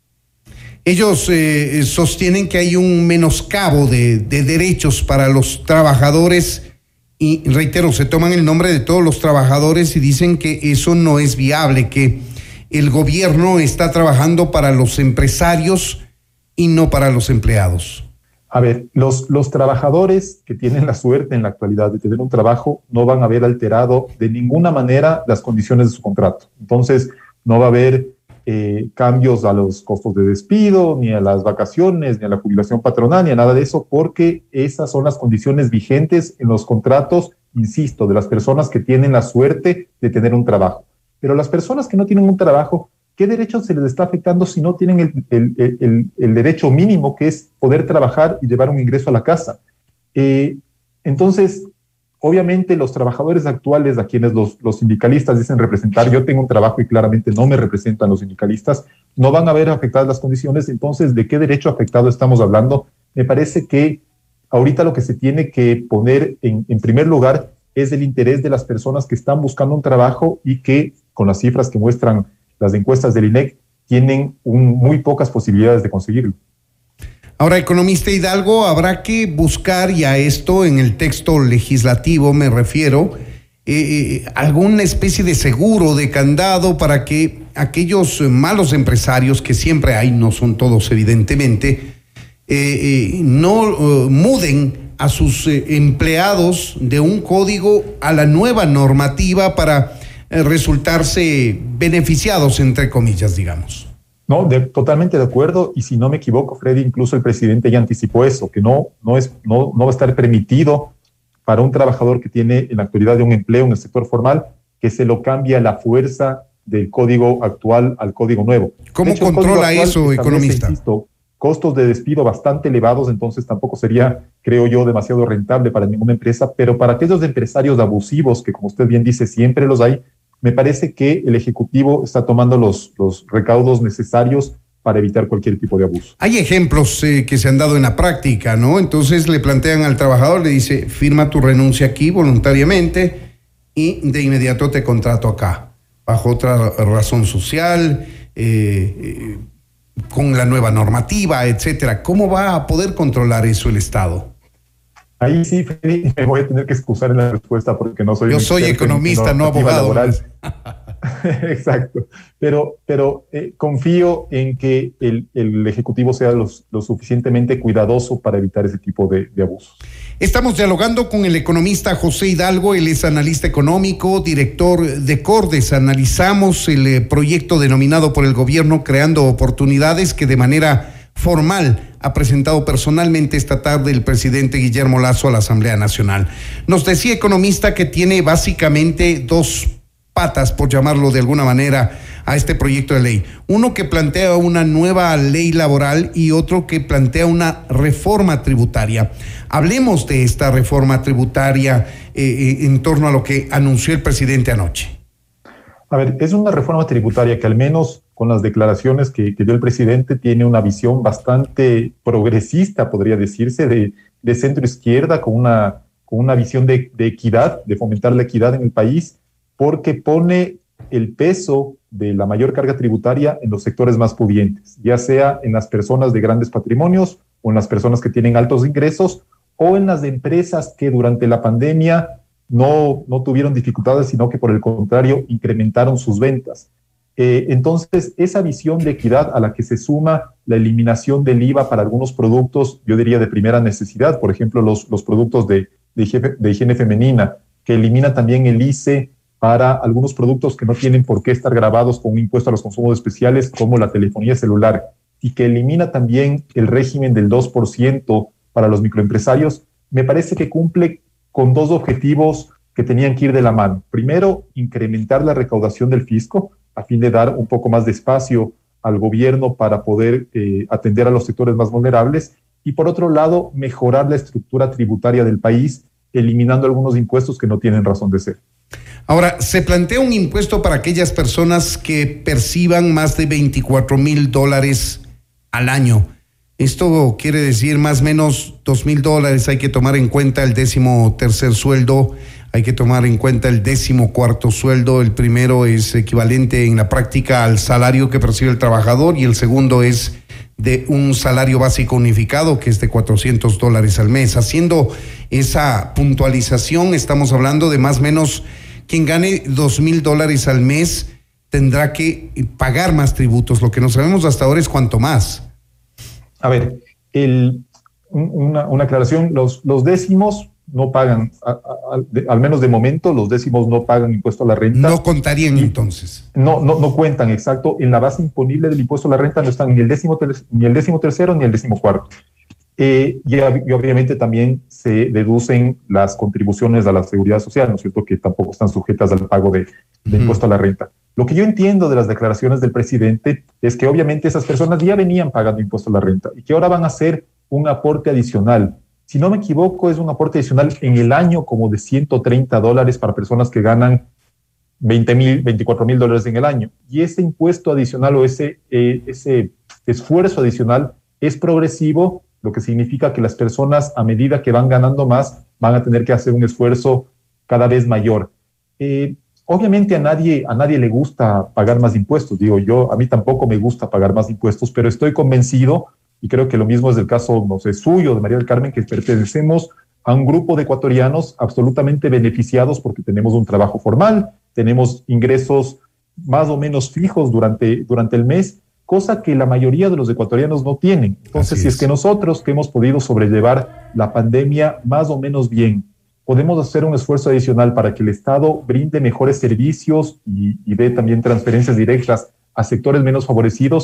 [SPEAKER 2] Ellos eh, sostienen que hay un menoscabo de, de derechos para los trabajadores y, reitero, se toman el nombre de todos los trabajadores y dicen que eso no es viable, que el gobierno está trabajando para los empresarios y no para los empleados.
[SPEAKER 12] A ver, los, los trabajadores que tienen la suerte en la actualidad de tener un trabajo no van a ver alterado de ninguna manera las condiciones de su contrato. Entonces, no va a haber eh, cambios a los costos de despido, ni a las vacaciones, ni a la jubilación patronal, ni a nada de eso, porque esas son las condiciones vigentes en los contratos, insisto, de las personas que tienen la suerte de tener un trabajo. Pero las personas que no tienen un trabajo, ¿qué derechos se les está afectando si no tienen el, el, el, el derecho mínimo, que es poder trabajar y llevar un ingreso a la casa? Eh, entonces, obviamente los trabajadores actuales, a quienes los, los sindicalistas dicen representar, yo tengo un trabajo y claramente no me representan los sindicalistas, no van a ver afectadas las condiciones. Entonces, ¿de qué derecho afectado estamos hablando? Me parece que ahorita lo que se tiene que poner en, en primer lugar es el interés de las personas que están buscando un trabajo y que, con las cifras que muestran las encuestas del I N E C, tienen un, muy pocas posibilidades de conseguirlo.
[SPEAKER 2] Ahora, economista Hidalgo, habrá que buscar, y a esto en el texto legislativo me refiero, eh, alguna especie de seguro, de candado para que aquellos malos empresarios, que siempre hay, no son todos evidentemente, eh, eh, no uh, muden a sus eh, empleados de un código a la nueva normativa para resultarse beneficiados, entre comillas, digamos.
[SPEAKER 12] No, de, totalmente de acuerdo, y si no me equivoco, Freddy, incluso el presidente ya anticipó eso, que no, no, es, no, no va a estar permitido para un trabajador que tiene en la actualidad de un empleo en el sector formal, que se lo cambie a la fuerza del código actual al código nuevo.
[SPEAKER 2] ¿Cómo
[SPEAKER 12] hecho,
[SPEAKER 2] controla eso, economista?
[SPEAKER 12] Insisto, costos de despido bastante elevados, entonces tampoco sería, creo yo, demasiado rentable para ninguna empresa, pero para aquellos empresarios abusivos, que como usted bien dice, siempre los hay, me parece que el Ejecutivo está tomando los, los recaudos necesarios para evitar cualquier tipo de abuso.
[SPEAKER 2] Hay ejemplos eh, que se han dado en la práctica, ¿no? Entonces le plantean al trabajador, le dice, firma tu renuncia aquí voluntariamente y de inmediato te contrato acá, bajo otra razón social, eh, eh, con la nueva normativa, etcétera. ¿Cómo va a poder controlar eso el Estado?
[SPEAKER 12] Ahí sí, Freddy, me voy a tener que excusar en la respuesta porque no soy...
[SPEAKER 2] Yo soy economista, no abogado.
[SPEAKER 12] Exacto, pero, pero eh, confío en que el, el Ejecutivo sea los, lo suficientemente cuidadoso para evitar ese tipo de, de abusos.
[SPEAKER 2] Estamos dialogando con el economista José Hidalgo, él es analista económico, director de Cordes. Analizamos el eh, proyecto denominado por el gobierno Creando Oportunidades, que de manera formal ha presentado personalmente esta tarde el presidente Guillermo Lasso a la Asamblea Nacional. Nos decía, economista, que tiene básicamente dos patas, por llamarlo de alguna manera, a este proyecto de ley. Uno que plantea una nueva ley laboral y otro que plantea una reforma tributaria. Hablemos de esta reforma tributaria eh, en torno a lo que anunció el presidente anoche.
[SPEAKER 12] A ver, es una reforma tributaria que al menos con las declaraciones que, que dio el presidente tiene una visión bastante progresista, podría decirse, de, de centro izquierda, con una, con una visión de, de equidad, de fomentar la equidad en el país, porque pone el peso de la mayor carga tributaria en los sectores más pudientes, ya sea en las personas de grandes patrimonios o en las personas que tienen altos ingresos o en las empresas que durante la pandemia no, no tuvieron dificultades, sino que por el contrario incrementaron sus ventas. Eh, entonces, esa visión de equidad a la que se suma la eliminación del I V A para algunos productos, yo diría de primera necesidad, por ejemplo, los, los productos de, de, higiene, de higiene femenina, que elimina también el I C E para algunos productos que no tienen por qué estar grabados con un impuesto a los consumos especiales, como la telefonía celular, y que elimina también el régimen del dos por ciento para los microempresarios, me parece que cumple con dos objetivos que tenían que ir de la mano. Primero, incrementar la recaudación del fisco, a fin de dar un poco más de espacio al gobierno para poder eh, atender a los sectores más vulnerables, y por otro lado, mejorar la estructura tributaria del país, eliminando algunos impuestos que no tienen razón de ser.
[SPEAKER 2] Ahora, se plantea un impuesto para aquellas personas que perciban más de veinticuatro mil dólares al año. Esto quiere decir más o menos dos mil dólares. Hay que tomar en cuenta el décimo tercer sueldo, hay que tomar en cuenta el décimo cuarto sueldo. El primero es equivalente en la práctica al salario que percibe el trabajador y el segundo es de un salario básico unificado que es de cuatrocientos dólares al mes. Haciendo esa puntualización, estamos hablando de más o menos quien gane dos mil dólares al mes tendrá que pagar más tributos. Lo que no sabemos hasta ahora es cuánto más.
[SPEAKER 12] A ver, el, una, una aclaración, los, los décimos no pagan, a, a, de, al menos de momento, los décimos no pagan impuesto a la renta.
[SPEAKER 2] No contarían entonces.
[SPEAKER 12] No, no, no cuentan, exacto. En la base imponible del impuesto a la renta no están ni el décimo, ni el décimo tercero ni el décimo cuarto. Eh, y, y obviamente también se deducen las contribuciones a la seguridad social, ¿no es cierto?, que tampoco están sujetas al pago de, de uh-huh. impuesto a la renta. Lo que yo entiendo de las declaraciones del presidente es que obviamente esas personas ya venían pagando impuesto a la renta y que ahora van a hacer un aporte adicional. Si no me equivoco, es un aporte adicional en el año como de ciento treinta dólares para personas que ganan veinte mil, veinticuatro mil dólares en el año. Y ese impuesto adicional o ese, eh, ese esfuerzo adicional es progresivo, lo que significa que las personas, a medida que van ganando más, van a tener que hacer un esfuerzo cada vez mayor. Eh, obviamente a nadie, a nadie le gusta pagar más impuestos. Digo, yo, a mí tampoco me gusta pagar más impuestos, pero estoy convencido, y creo que lo mismo es el caso, no sé, suyo, de María del Carmen, que pertenecemos a un grupo de ecuatorianos absolutamente beneficiados porque tenemos un trabajo formal, tenemos ingresos más o menos fijos durante, durante el mes, cosa que la mayoría de los ecuatorianos no tienen. Entonces, si es que nosotros que hemos podido sobrellevar la pandemia más o menos bien, podemos hacer un esfuerzo adicional para que el Estado brinde mejores servicios y, y dé también transferencias directas a sectores menos favorecidos,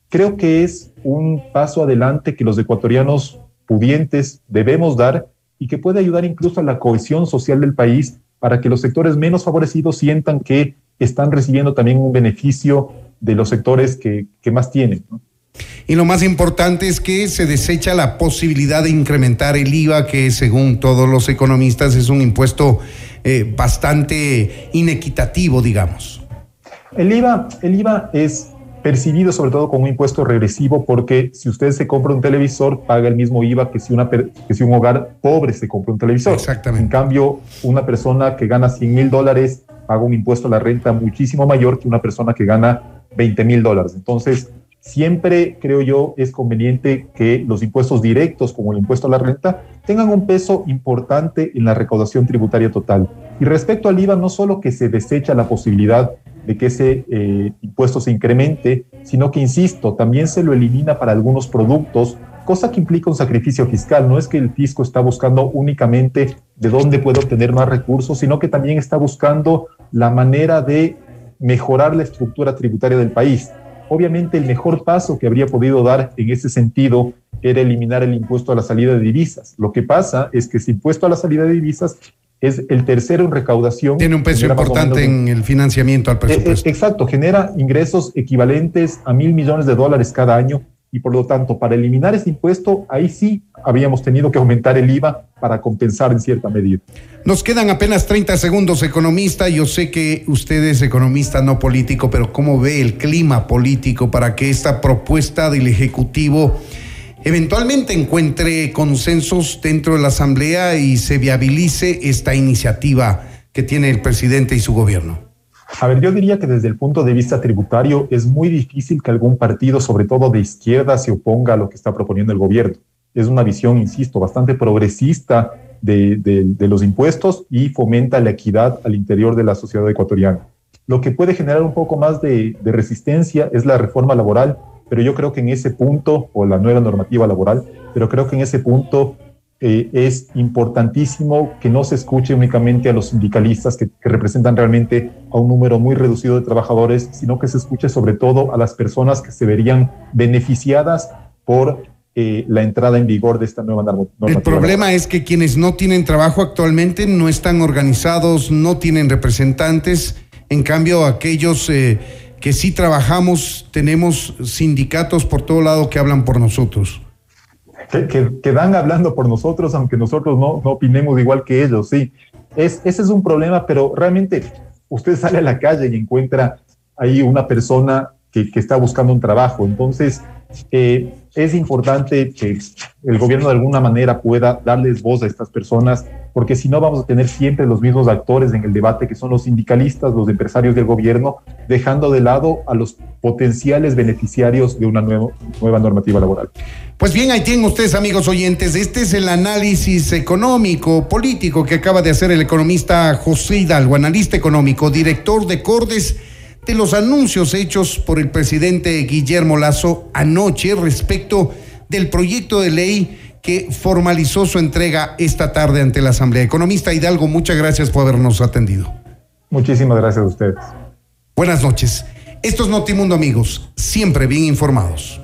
[SPEAKER 12] creo que es un paso adelante que los ecuatorianos pudientes debemos dar y que puede ayudar incluso a la cohesión social del país para que los sectores menos favorecidos sientan que están recibiendo también un beneficio de los sectores que, que más tienen, ¿no?
[SPEAKER 2] Y lo más importante es que se desecha la posibilidad de incrementar el I V A, que según todos los economistas es un impuesto eh, bastante inequitativo, digamos.
[SPEAKER 12] El I V A, el I V A es percibido sobre todo como un impuesto regresivo porque si usted se compra un televisor, paga el mismo I V A que si, una, que si un hogar pobre se compra un televisor.
[SPEAKER 2] Exactamente.
[SPEAKER 12] En cambio, una persona que gana cien mil dólares paga un impuesto a la renta muchísimo mayor que una persona que gana veinte mil dólares. Entonces, siempre, creo yo, es conveniente que los impuestos directos, como el impuesto a la renta, tengan un peso importante en la recaudación tributaria total. Y respecto al I V A, no solo que se desecha la posibilidad de que ese eh, impuesto se incremente, sino que, insisto, también se lo elimina para algunos productos, cosa que implica un sacrificio fiscal. No es que el fisco está buscando únicamente de dónde puede obtener más recursos, sino que también está buscando la manera de mejorar la estructura tributaria del país. Obviamente el mejor paso que habría podido dar en ese sentido era eliminar el impuesto a la salida de divisas. Lo que pasa es que ese impuesto a la salida de divisas es el tercero en recaudación.
[SPEAKER 2] Tiene un peso importante en el financiamiento al presupuesto.
[SPEAKER 12] Eh, exacto, genera ingresos equivalentes a mil millones de dólares cada año y por lo tanto para eliminar ese impuesto ahí sí habíamos tenido que aumentar el I V A para compensar en cierta medida.
[SPEAKER 2] Nos quedan apenas treinta segundos, economista. Yo sé que usted es economista, no político, pero ¿cómo ve el clima político para que esta propuesta del Ejecutivo eventualmente encuentre consensos dentro de la Asamblea y se viabilice esta iniciativa que tiene el presidente y su gobierno?
[SPEAKER 12] A ver, yo diría que desde el punto de vista tributario es muy difícil que algún partido, sobre todo de izquierda, se oponga a lo que está proponiendo el gobierno. Es una visión, insisto, bastante progresista de, de, de los impuestos y fomenta la equidad al interior de la sociedad ecuatoriana. Lo que puede generar un poco más de, de resistencia es la reforma laboral, pero yo creo que en ese punto, o la nueva normativa laboral, pero creo que en ese punto eh, es importantísimo que no se escuche únicamente a los sindicalistas que, que representan realmente a un número muy reducido de trabajadores, sino que se escuche sobre todo a las personas que se verían beneficiadas por eh, la entrada en vigor de esta nueva normativa.
[SPEAKER 2] El problema laboral es que quienes no tienen trabajo actualmente no están organizados, no tienen representantes. En cambio, aquellos eh, que sí trabajamos, tenemos sindicatos por todo lado que hablan por nosotros.
[SPEAKER 12] Que, que, que dan hablando por nosotros, aunque nosotros no, no opinemos igual que ellos, sí. Es, ese es un problema, pero realmente usted sale a la calle y encuentra ahí una persona que, que está buscando un trabajo. Entonces, eh, es importante que el gobierno de alguna manera pueda darles voz a estas personas, porque si no vamos a tener siempre los mismos actores en el debate, que son los sindicalistas, los empresarios del gobierno, dejando de lado a los potenciales beneficiarios de una nueva, nueva normativa laboral.
[SPEAKER 2] Pues bien, ahí tienen ustedes, amigos oyentes, este es el análisis económico, político que acaba de hacer el economista José Hidalgo, analista económico, director de Cordes, de los anuncios hechos por el presidente Guillermo Lasso anoche respecto del proyecto de ley que formalizó su entrega esta tarde ante la Asamblea. Economista Hidalgo, muchas gracias por habernos atendido.
[SPEAKER 12] Muchísimas gracias a ustedes.
[SPEAKER 2] Buenas noches. Esto es Notimundo, amigos, siempre bien informados.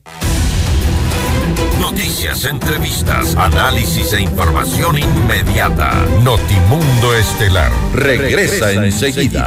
[SPEAKER 1] Noticias, entrevistas, análisis e información inmediata. Notimundo Estelar regresa, regresa enseguida.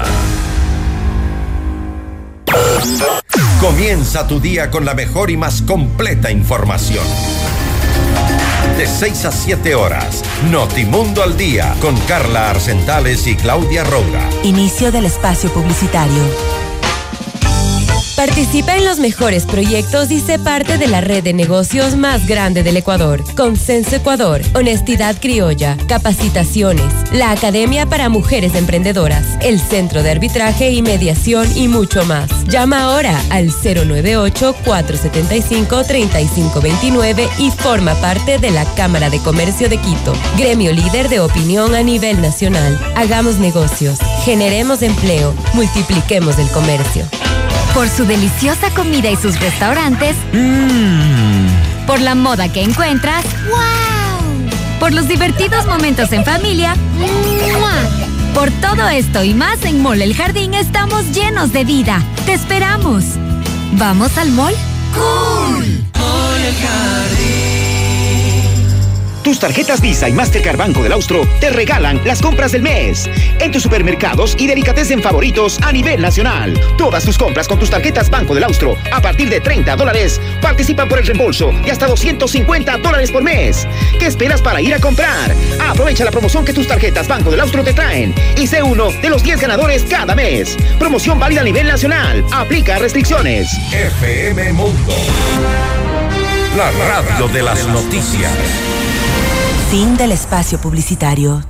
[SPEAKER 1] Comienza tu día con la mejor y más completa información. De seis a siete horas, Notimundo al día, con Carla Arcentales y Claudia Roura.
[SPEAKER 6] Inicio del espacio publicitario. Participa en los mejores proyectos y sé parte de la red de negocios más grande del Ecuador. Consenso Ecuador, Honestidad Criolla, Capacitaciones, la Academia para Mujeres Emprendedoras, el Centro de Arbitraje y Mediación y mucho más. Llama ahora al cero nueve ocho, cuatro siete cinco, tres cinco dos nueve y forma parte de la Cámara de Comercio de Quito, gremio líder de opinión a nivel nacional. Hagamos negocios, generemos empleo, multipliquemos el comercio.
[SPEAKER 11] Por su deliciosa comida y sus restaurantes.
[SPEAKER 6] Mmm.
[SPEAKER 11] Por la moda que encuentras. ¡Wow! Por los divertidos momentos en familia. ¡Mua! Por todo esto y más en Mall El Jardín estamos llenos de vida. ¡Te esperamos! ¿Vamos al mall?
[SPEAKER 13] Cool. Por el jardín.
[SPEAKER 14] Tus tarjetas Visa y Mastercard Banco del Austro te regalan las compras del mes en tus supermercados y delicatessen favoritos a nivel nacional. Todas tus compras con tus tarjetas Banco del Austro a partir de treinta dólares participan por el reembolso de hasta doscientos cincuenta dólares por mes. ¿Qué esperas para ir a comprar? Aprovecha la promoción que tus tarjetas Banco del Austro te traen y sé uno de los diez ganadores cada mes. Promoción válida a nivel nacional. Aplica restricciones.
[SPEAKER 1] F M Mundo. La radio de las noticias.
[SPEAKER 6] Fin del espacio publicitario.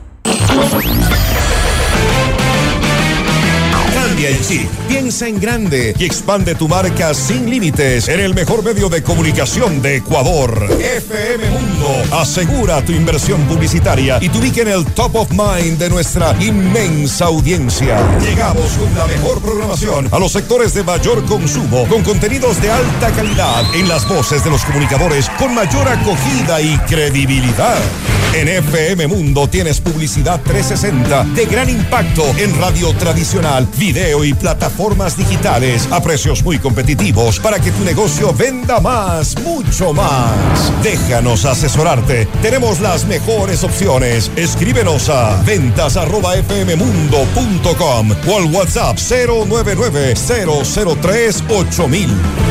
[SPEAKER 15] Cambia el chip, piensa en grande y expande tu marca sin límites en el mejor medio de comunicación de Ecuador. F M Mundo asegura tu inversión publicitaria y te ubica en el top of mind de nuestra inmensa audiencia. Llegamos con la mejor programación a los sectores de mayor consumo, con contenidos de alta calidad en las voces de los comunicadores con mayor acogida y credibilidad. En F M Mundo tienes publicidad trescientos sesenta de gran impacto en radio tradicional, video y plataformas digitales a precios muy competitivos para que tu negocio venda más, mucho más. Déjanos asesorarte. Tenemos las mejores opciones. Escríbenos a ventas arroba fmmundo punto com o al WhatsApp cero nueve nueve cero cero tres ocho mil.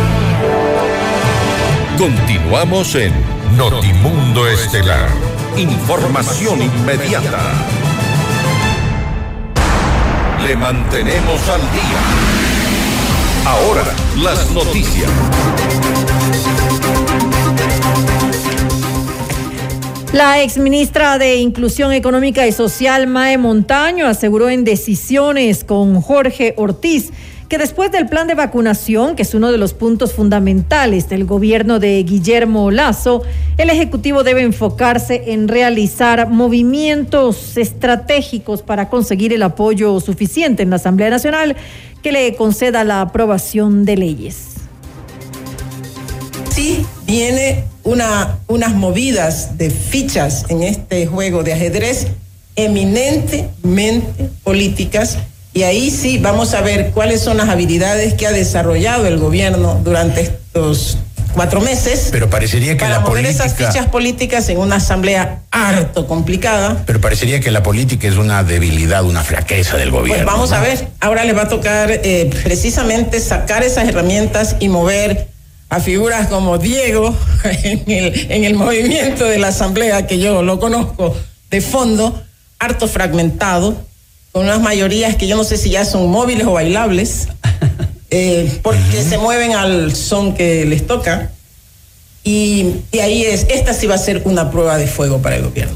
[SPEAKER 1] Continuamos en Notimundo Estelar. Información inmediata. Le mantenemos al día. Ahora, las noticias.
[SPEAKER 3] La exministra de Inclusión Económica y Social, Mae Montaño, aseguró en Decisiones con Jorge Ortiz que después del plan de vacunación, que es uno de los puntos fundamentales del gobierno de Guillermo Lasso, el Ejecutivo debe enfocarse en realizar movimientos estratégicos para conseguir el apoyo suficiente en la Asamblea Nacional que le conceda la aprobación de leyes.
[SPEAKER 16] Sí, viene una, unas movidas de fichas en este juego de ajedrez eminentemente políticas. Y ahí sí vamos a ver cuáles son las habilidades que ha desarrollado el gobierno durante estos cuatro meses.
[SPEAKER 17] Pero parecería que
[SPEAKER 16] para
[SPEAKER 17] la
[SPEAKER 16] mover
[SPEAKER 17] política...
[SPEAKER 16] esas fichas políticas en una asamblea harto complicada.
[SPEAKER 17] Pero parecería que la política es una debilidad, una flaqueza del gobierno.
[SPEAKER 16] Pues vamos
[SPEAKER 17] ¿no?
[SPEAKER 16] a ver, ahora le va a tocar eh, precisamente sacar esas herramientas y mover a figuras como Diego en el, en el movimiento de la asamblea, que yo lo conozco de fondo, harto fragmentado, con unas mayorías que yo no sé si ya son móviles o bailables, eh, porque uh-huh. se mueven al son que les toca, y, y ahí es, esta sí va a ser una prueba de fuego para el gobierno.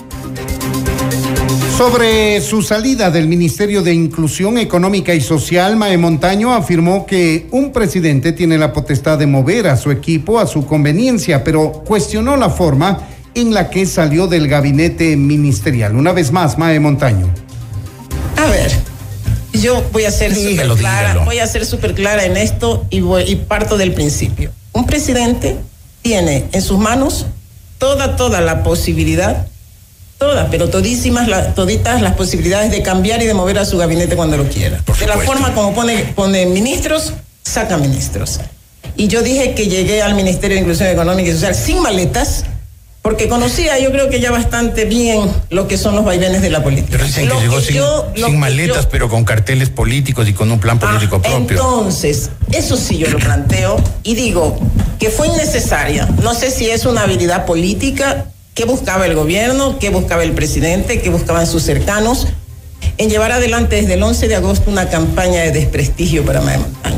[SPEAKER 2] Sobre su salida del Ministerio de Inclusión Económica y Social, Mae Montaño afirmó que un presidente tiene la potestad de mover a su equipo a su conveniencia, pero cuestionó la forma en la que salió del gabinete ministerial. Una vez más, Mae Montaño.
[SPEAKER 16] A ver, yo voy a ser súper clara,
[SPEAKER 17] dígalo.
[SPEAKER 16] voy a ser súper clara en esto y, voy, y parto del principio. Un presidente tiene en sus manos toda, toda la posibilidad, todas, pero todísimas, la, toditas las posibilidades de cambiar y de mover a su gabinete cuando lo quiera. De la forma como pone, pone ministros, saca ministros. Y yo dije que llegué al Ministerio de Inclusión Económica y Social sin maletas, porque conocía yo creo que ya bastante bien lo que son los vaivenes de la política.
[SPEAKER 17] Pero dicen que
[SPEAKER 16] lo
[SPEAKER 17] llegó
[SPEAKER 16] que
[SPEAKER 17] sin,
[SPEAKER 16] yo,
[SPEAKER 17] sin maletas, yo, pero con carteles políticos y con un plan político
[SPEAKER 16] ah,
[SPEAKER 17] propio.
[SPEAKER 16] Entonces, eso sí yo lo planteo y digo que fue innecesaria. No sé si es una habilidad política que buscaba el gobierno, que buscaba el presidente, que buscaban sus cercanos, en llevar adelante desde el once de agosto una campaña de desprestigio para Mae Montaño.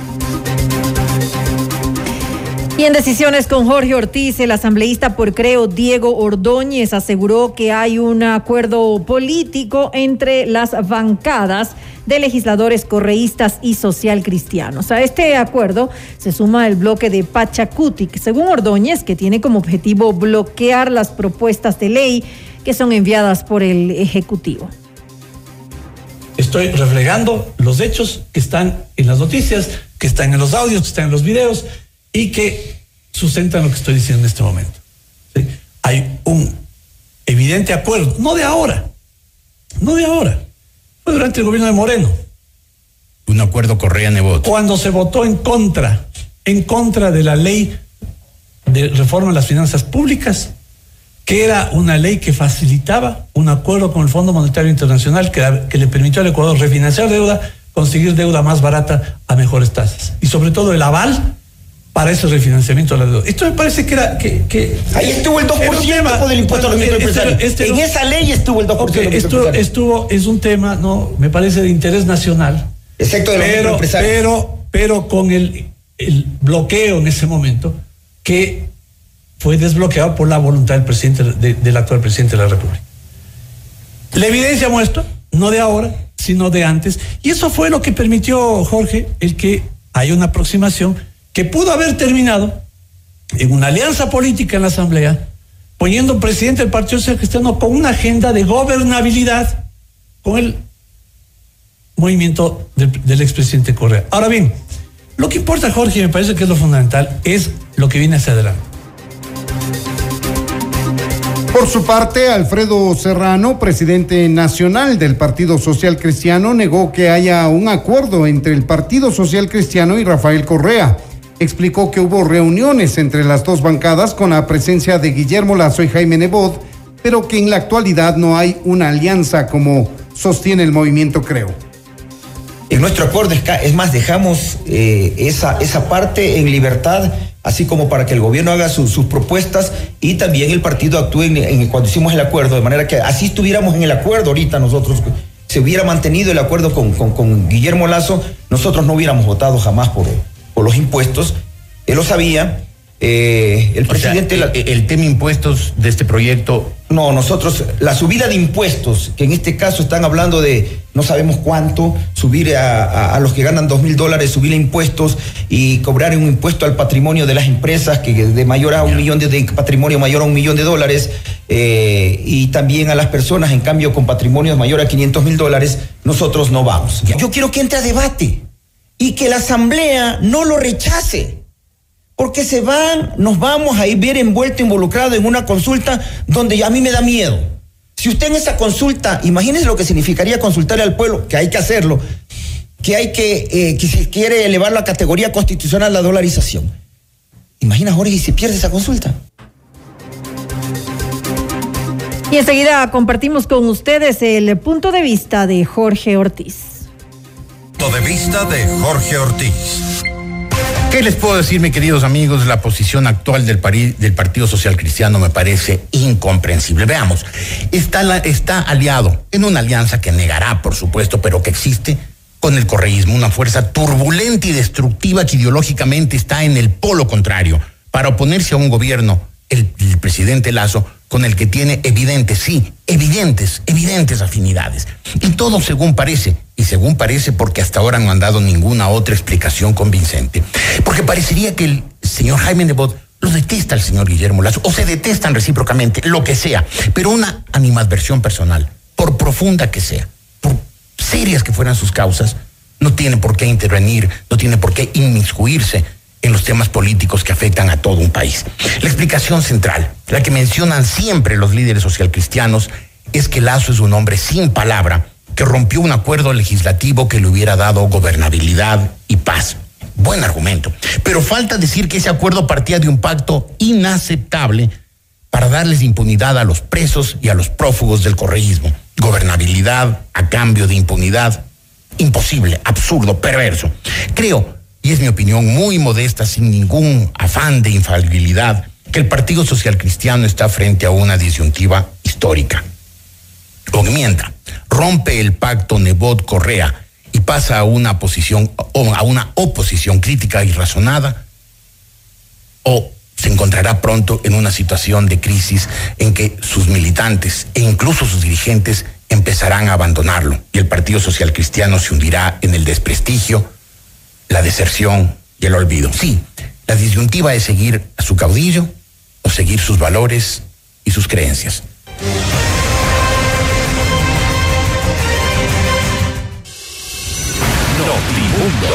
[SPEAKER 3] Y en Decisiones con Jorge Ortiz, el asambleísta por Creo, Diego Ordóñez, aseguró que hay un acuerdo político entre las bancadas de legisladores correístas y socialcristianos. A este acuerdo se suma el bloque de Pachacuti, que según Ordóñez, que tiene como objetivo bloquear las propuestas de ley que son enviadas por el Ejecutivo.
[SPEAKER 18] Estoy reflejando los hechos que están en las noticias, que están en los audios, que están en los videos, y que sustentan lo que estoy diciendo en este momento. ¿Sí? Hay un evidente acuerdo, no de ahora, no de ahora, fue durante el gobierno de Moreno.
[SPEAKER 17] Un acuerdo Correa-Nebot.
[SPEAKER 18] Cuando se votó en contra en contra de la ley de reforma de las finanzas públicas, que era una ley que facilitaba un acuerdo con el Fondo Monetario Internacional que, que le permitió al Ecuador refinanciar deuda, conseguir deuda más barata a mejores tasas. Y sobre todo el aval para ese refinanciamiento de la deuda. Esto me parece que era... Que, que
[SPEAKER 19] Ahí estuvo el dos por ciento del impuesto a los microempresarios. Este, este, en no, esa ley estuvo el dos por ciento.
[SPEAKER 18] Okay, esto, estuvo, es un tema, no, me parece de interés nacional.
[SPEAKER 19] Excepto de los
[SPEAKER 18] pero,
[SPEAKER 19] microempresarios.
[SPEAKER 18] Pero, pero con el, el bloqueo en ese momento que fue desbloqueado por la voluntad del presidente, de, del actual presidente de la República. La evidencia muestra, no de ahora, sino de antes, y eso fue lo que permitió, Jorge, el que haya una aproximación que pudo haber terminado en una alianza política en la Asamblea, poniendo un presidente del Partido Social Cristiano con una agenda de gobernabilidad con el movimiento del, del expresidente Correa. Ahora bien, lo que importa, Jorge, me parece que es lo fundamental, es lo que viene hacia adelante.
[SPEAKER 2] Por su parte, Alfredo Serrano, presidente nacional del Partido Social Cristiano, negó que haya un acuerdo entre el Partido Social Cristiano y Rafael Correa. Explicó que hubo reuniones entre las dos bancadas con la presencia de Guillermo Lasso y Jaime Nebot, pero que en la actualidad no hay una alianza como sostiene el movimiento Creo.
[SPEAKER 19] En nuestro acuerdo, es más, dejamos eh, esa, esa parte en libertad, así como para que el gobierno haga su, sus propuestas y también el partido actúe en, en, cuando hicimos el acuerdo, de manera que así estuviéramos en el acuerdo ahorita nosotros, se hubiera mantenido el acuerdo con, con, con Guillermo Lasso, nosotros no hubiéramos votado jamás por, por los impuestos, él lo sabía. Eh, el
[SPEAKER 17] o
[SPEAKER 19] presidente...
[SPEAKER 17] sea, el, el tema impuestos de este proyecto...
[SPEAKER 19] No, nosotros, la subida de impuestos, que en este caso están hablando de no sabemos cuánto, subir a, a, a los que ganan dos mil dólares, subir impuestos y cobrar un impuesto al patrimonio de las empresas, que de mayor a un millón de, de patrimonio mayor a un millón de dólares, eh, y también a las personas, en cambio, con patrimonio mayor a quinientos mil dólares, nosotros no vamos. Yo quiero que entre a debate y que la Asamblea no lo rechace. Porque se van, nos vamos a ir ver envuelto, involucrado en una consulta donde a mí me da miedo. Si usted en esa consulta, imagínese lo que significaría consultarle al pueblo, que hay que hacerlo, que hay que, eh, que se quiere elevar la categoría constitucional la dolarización. Imagina, Jorge, y se pierde esa consulta.
[SPEAKER 3] Y enseguida compartimos con ustedes el punto de vista de Jorge Ortiz.
[SPEAKER 1] Punto de vista de Jorge Ortiz.
[SPEAKER 17] ¿Qué les puedo decir, mis queridos amigos? La posición actual del, Pari, del Partido Social Cristiano me parece incomprensible. Veamos, está, la, está aliado en una alianza que negará, por supuesto, pero que existe con el correísmo, una fuerza turbulenta y destructiva que ideológicamente está en el polo contrario, para oponerse a un gobierno, el, el presidente Lasso, con el que tiene evidentes, sí, evidentes, evidentes afinidades. Y todo según parece, y según parece porque hasta ahora no han dado ninguna otra explicación convincente. Porque parecería que el señor Jaime Nebot lo detesta al señor Guillermo Lasso, o se detestan recíprocamente, lo que sea, pero una animadversión personal, por profunda que sea, por serias que fueran sus causas, no tiene por qué intervenir, no tiene por qué inmiscuirse en los temas políticos que afectan a todo un país. La explicación central, la que mencionan siempre los líderes socialcristianos, es que Lasso es un hombre sin palabra que rompió un acuerdo legislativo que le hubiera dado gobernabilidad y paz. Buen argumento. Pero falta decir que ese acuerdo partía de un pacto inaceptable para darles impunidad a los presos y a los prófugos del correísmo. Gobernabilidad a cambio de impunidad. Imposible, absurdo, perverso. Creo, y es mi opinión muy modesta, sin ningún afán de infalibilidad, que el Partido Social Cristiano está frente a una disyuntiva histórica. O mientras rompe el pacto Nebot-Correa y pasa a una posición, a una oposición crítica y razonada, o se encontrará pronto en una situación de crisis en que sus militantes e incluso sus dirigentes empezarán a abandonarlo y el Partido Social Cristiano se hundirá en el desprestigio, la deserción y el olvido. Sí, la disyuntiva es seguir a su caudillo o seguir sus valores y sus creencias.
[SPEAKER 1] Notimundo.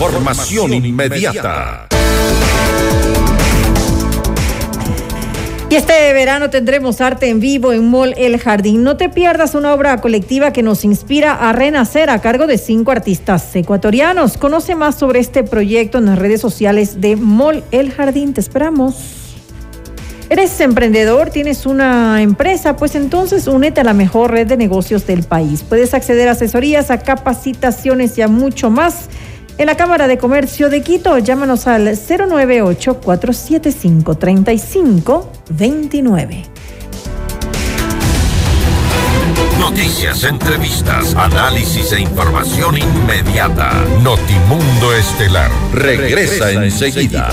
[SPEAKER 1] Información inmediata.
[SPEAKER 3] Y este verano tendremos arte en vivo en Mall El Jardín. No te pierdas una obra colectiva que nos inspira a renacer a cargo de cinco artistas ecuatorianos. Conoce más sobre este proyecto en las redes sociales de Mall El Jardín. Te esperamos. ¿Eres emprendedor? ¿Tienes una empresa? Pues entonces únete a la mejor red de negocios del país. Puedes acceder a asesorías, a capacitaciones y a mucho más en la Cámara de Comercio de Quito. Llámanos al cero nueve ocho, cuatro siete cinco, tres cinco dos nueve.
[SPEAKER 1] Noticias, entrevistas, análisis e información inmediata. Notimundo Estelar regresa enseguida.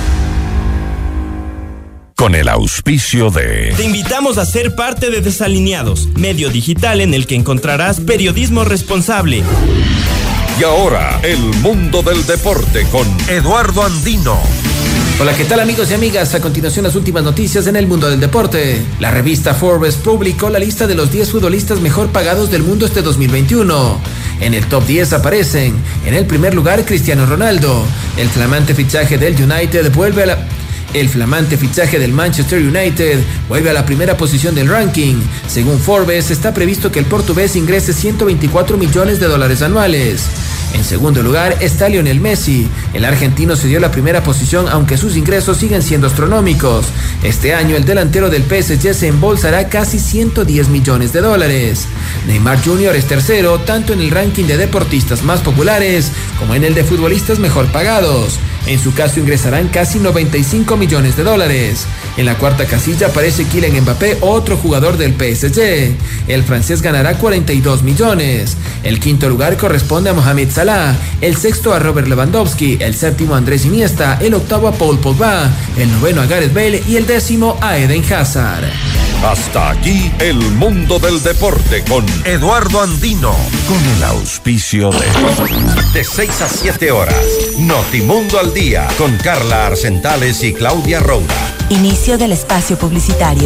[SPEAKER 1] Con el auspicio de...
[SPEAKER 20] Te invitamos a ser parte de Desalineados, medio digital en el que encontrarás periodismo responsable.
[SPEAKER 1] Y ahora, el mundo del deporte con Eduardo Andino.
[SPEAKER 21] Hola, ¿qué tal amigos y amigas? A continuación las últimas noticias en el mundo del deporte. La revista Forbes publicó la lista de los diez futbolistas mejor pagados del mundo este dos mil veintiuno. En el top diez aparecen, en el primer lugar, Cristiano Ronaldo. El flamante fichaje del United vuelve a la... El flamante fichaje del Manchester United vuelve a la primera posición del ranking. Según Forbes, está previsto que el portugués ingrese ciento veinticuatro millones de dólares anuales. En segundo lugar está Lionel Messi. El argentino se dio la primera posición, aunque sus ingresos siguen siendo astronómicos. Este año el delantero del P S G se embolsará casi ciento diez millones de dólares. Neymar junior es tercero, tanto en el ranking de deportistas más populares como en el de futbolistas mejor pagados. En su caso ingresarán casi noventa y cinco millones de dólares. En la cuarta casilla aparece Kylian Mbappé, otro jugador del P S G. El francés ganará cuarenta y dos millones. El quinto lugar corresponde a Mohamed Salah, el sexto a Robert Lewandowski, el séptimo a Andrés Iniesta, el octavo a Paul Pogba, el noveno a Gareth Bale y el décimo a Eden Hazard.
[SPEAKER 1] Hasta aquí el mundo del deporte con Eduardo Andino, con el auspicio de... De seis a siete horas, Notimundo al día, con Carla Arcentales y Claudia Roura.
[SPEAKER 6] Inicio del espacio publicitario.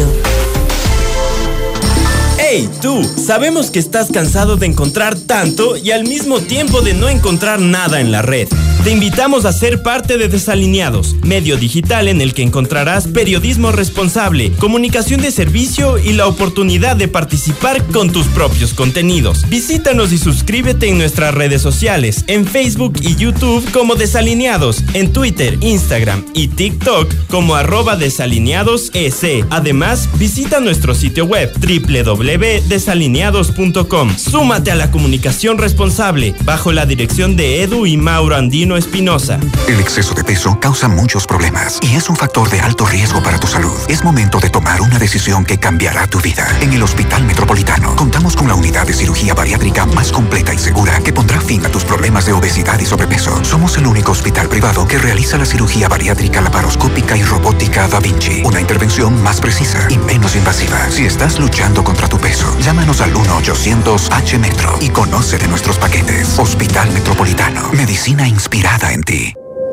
[SPEAKER 20] ¡Hey, tú! Sabemos que estás cansado de encontrar tanto y al mismo tiempo de no encontrar nada en la red. Te invitamos a ser parte de Desalineados, medio digital en el que encontrarás periodismo responsable, comunicación de servicio y la oportunidad de participar con tus propios contenidos. Visítanos y suscríbete en nuestras redes sociales, en Facebook y YouTube como Desalineados, en Twitter, Instagram y TikTok como arroba desalineados ec. Además, visita nuestro sitio web doble u doble u doble u punto desalineados punto com. Súmate a la comunicación responsable, bajo la dirección de Edu y Mauro Andino Espinosa.
[SPEAKER 7] El exceso de peso causa muchos problemas y es un factor de alto riesgo para tu salud. Es momento de tomar una decisión que cambiará tu vida. En el Hospital Metropolitano contamos con la unidad de cirugía bariátrica más completa y segura que pondrá fin a tus problemas de obesidad y sobrepeso. Somos el único hospital privado que realiza la cirugía bariátrica laparoscópica y robótica Da Vinci. Una intervención más precisa y menos invasiva. Si estás luchando contra tu peso, llámanos al uno ochocientos H Metro y conoce de nuestros paquetes. Hospital Metropolitano. Medicina inspirada en ti.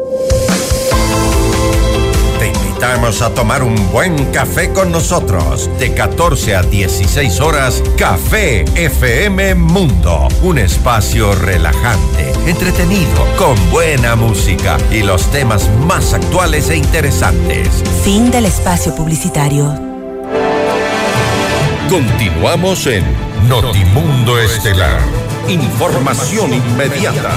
[SPEAKER 1] Te invitamos a tomar un buen café con nosotros. De catorce a dieciséis horas, Café F M Mundo. Un espacio relajante, entretenido, con buena música y los temas más actuales e interesantes.
[SPEAKER 6] Fin del espacio publicitario.
[SPEAKER 1] Continuamos en Notimundo Estelar. Información inmediata.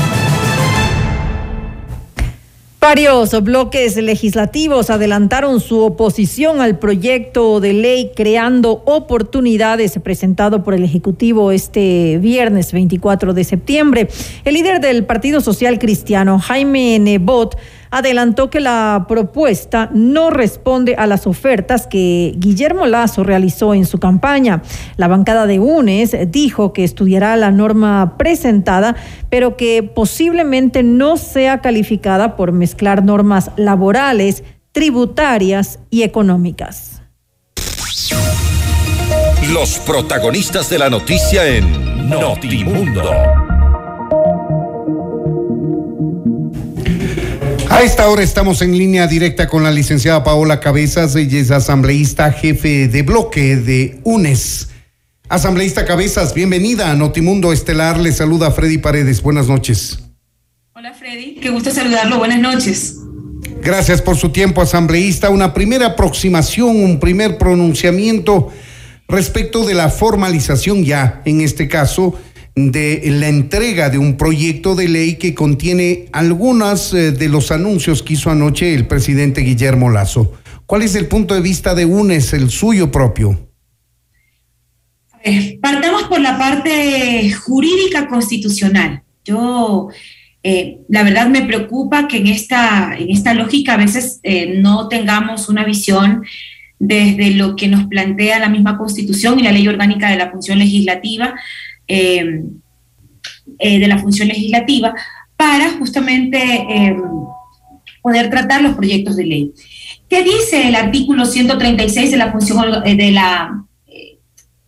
[SPEAKER 3] Varios bloques legislativos adelantaron su oposición al proyecto de ley creando oportunidades presentado por el Ejecutivo este viernes veinticuatro de septiembre. El líder del Partido Social Cristiano, Jaime Nebot, adelantó que la propuesta no responde a las ofertas que Guillermo Lasso realizó en su campaña. La bancada de UNES dijo que estudiará la norma presentada, pero que posiblemente no sea calificada por mezclar normas laborales, tributarias y económicas.
[SPEAKER 1] Los protagonistas de la noticia en Notimundo.
[SPEAKER 2] A esta hora estamos en línea directa con la licenciada Paola Cabezas, ella es asambleísta jefe de bloque de UNES. Asambleísta Cabezas, bienvenida a Notimundo Estelar, le saluda Freddy Paredes, buenas noches.
[SPEAKER 22] Hola Freddy, qué gusto saludarlo, buenas noches.
[SPEAKER 2] Gracias por su tiempo, asambleísta. Una primera aproximación, un primer pronunciamiento respecto de la formalización ya, en este caso, de la entrega de un proyecto de ley que contiene algunos eh, de los anuncios que hizo anoche el presidente Guillermo Lasso. ¿Cuál es el punto de vista de U N E S, el suyo propio?
[SPEAKER 8] Eh, partamos por la parte jurídica constitucional. Yo, eh, la verdad, me preocupa que en esta, en esta lógica a veces eh, no tengamos una visión desde lo que nos plantea la misma Constitución y la Ley Orgánica de la Función Legislativa, eh, eh, de la Función Legislativa, para justamente eh, poder tratar los proyectos de ley. ¿Qué dice el artículo ciento treinta y seis de la función de la eh,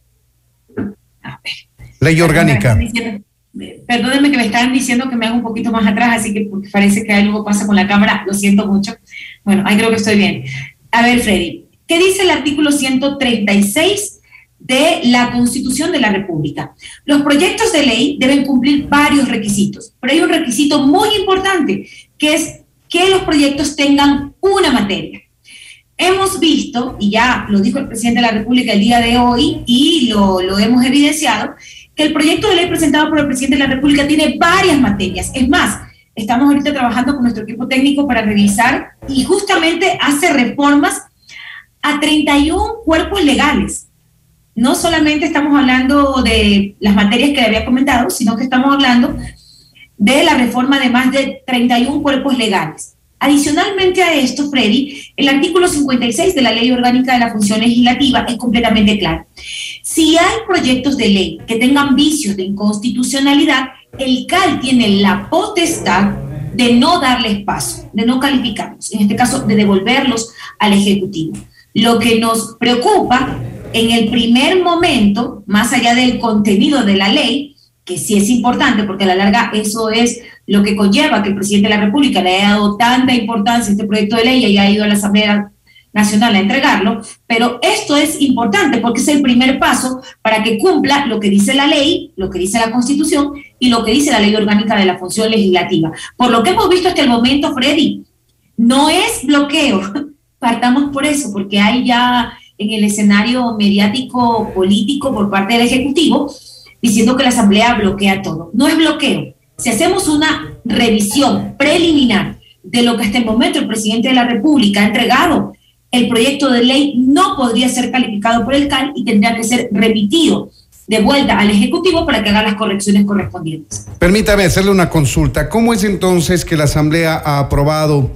[SPEAKER 2] Ley Orgánica?
[SPEAKER 8] Perdónenme que me estaban diciendo que me haga un poquito más atrás, así que porque parece que algo pasa con la cámara, lo siento mucho. Bueno, ahí creo que estoy bien. A ver, Freddy, ¿qué dice el artículo ciento treinta y seis de la Constitución de la República? Los proyectos de ley deben cumplir varios requisitos, pero hay un requisito muy importante, que es que los proyectos tengan una materia. Hemos visto, y ya lo dijo el presidente de la República el día de hoy, y lo, lo hemos evidenciado, que el proyecto de ley presentado por el presidente de la República tiene varias materias. Es más, estamos ahorita trabajando con nuestro equipo técnico para revisar, y justamente hace reformas a treinta y uno cuerpos legales. No solamente estamos hablando de las materias que le había comentado, sino que estamos hablando de la reforma de más de treinta y uno cuerpos legales. Adicionalmente a esto, Freddy, el artículo cincuenta y seis de la Ley Orgánica de la Función Legislativa es completamente claro. Si hay proyectos de ley que tengan vicios de inconstitucionalidad, el C A L tiene la potestad de no darles paso, de no calificarlos, en este caso de devolverlos al Ejecutivo. Lo que nos preocupa en el primer momento, más allá del contenido de la ley, que sí es importante, porque a la larga eso es lo que conlleva que el presidente de la República le haya dado tanta importancia a este proyecto de ley y haya ido a la Asamblea Nacional a entregarlo, pero esto es importante porque es el primer paso para que cumpla lo que dice la ley, lo que dice la Constitución y lo que dice la Ley Orgánica de la Función Legislativa. Por lo que hemos visto hasta el momento, Freddy, no es bloqueo, partamos por eso, porque hay ya en el escenario mediático político por parte del Ejecutivo diciendo que la Asamblea bloquea todo. No es bloqueo. Si hacemos una revisión preliminar de lo que hasta el momento el presidente de la República ha entregado, el proyecto de ley no podría ser calificado por el C A L y tendría que ser remitido de vuelta al Ejecutivo para que haga las correcciones correspondientes.
[SPEAKER 2] Permítame hacerle una consulta. ¿Cómo es entonces que la Asamblea ha aprobado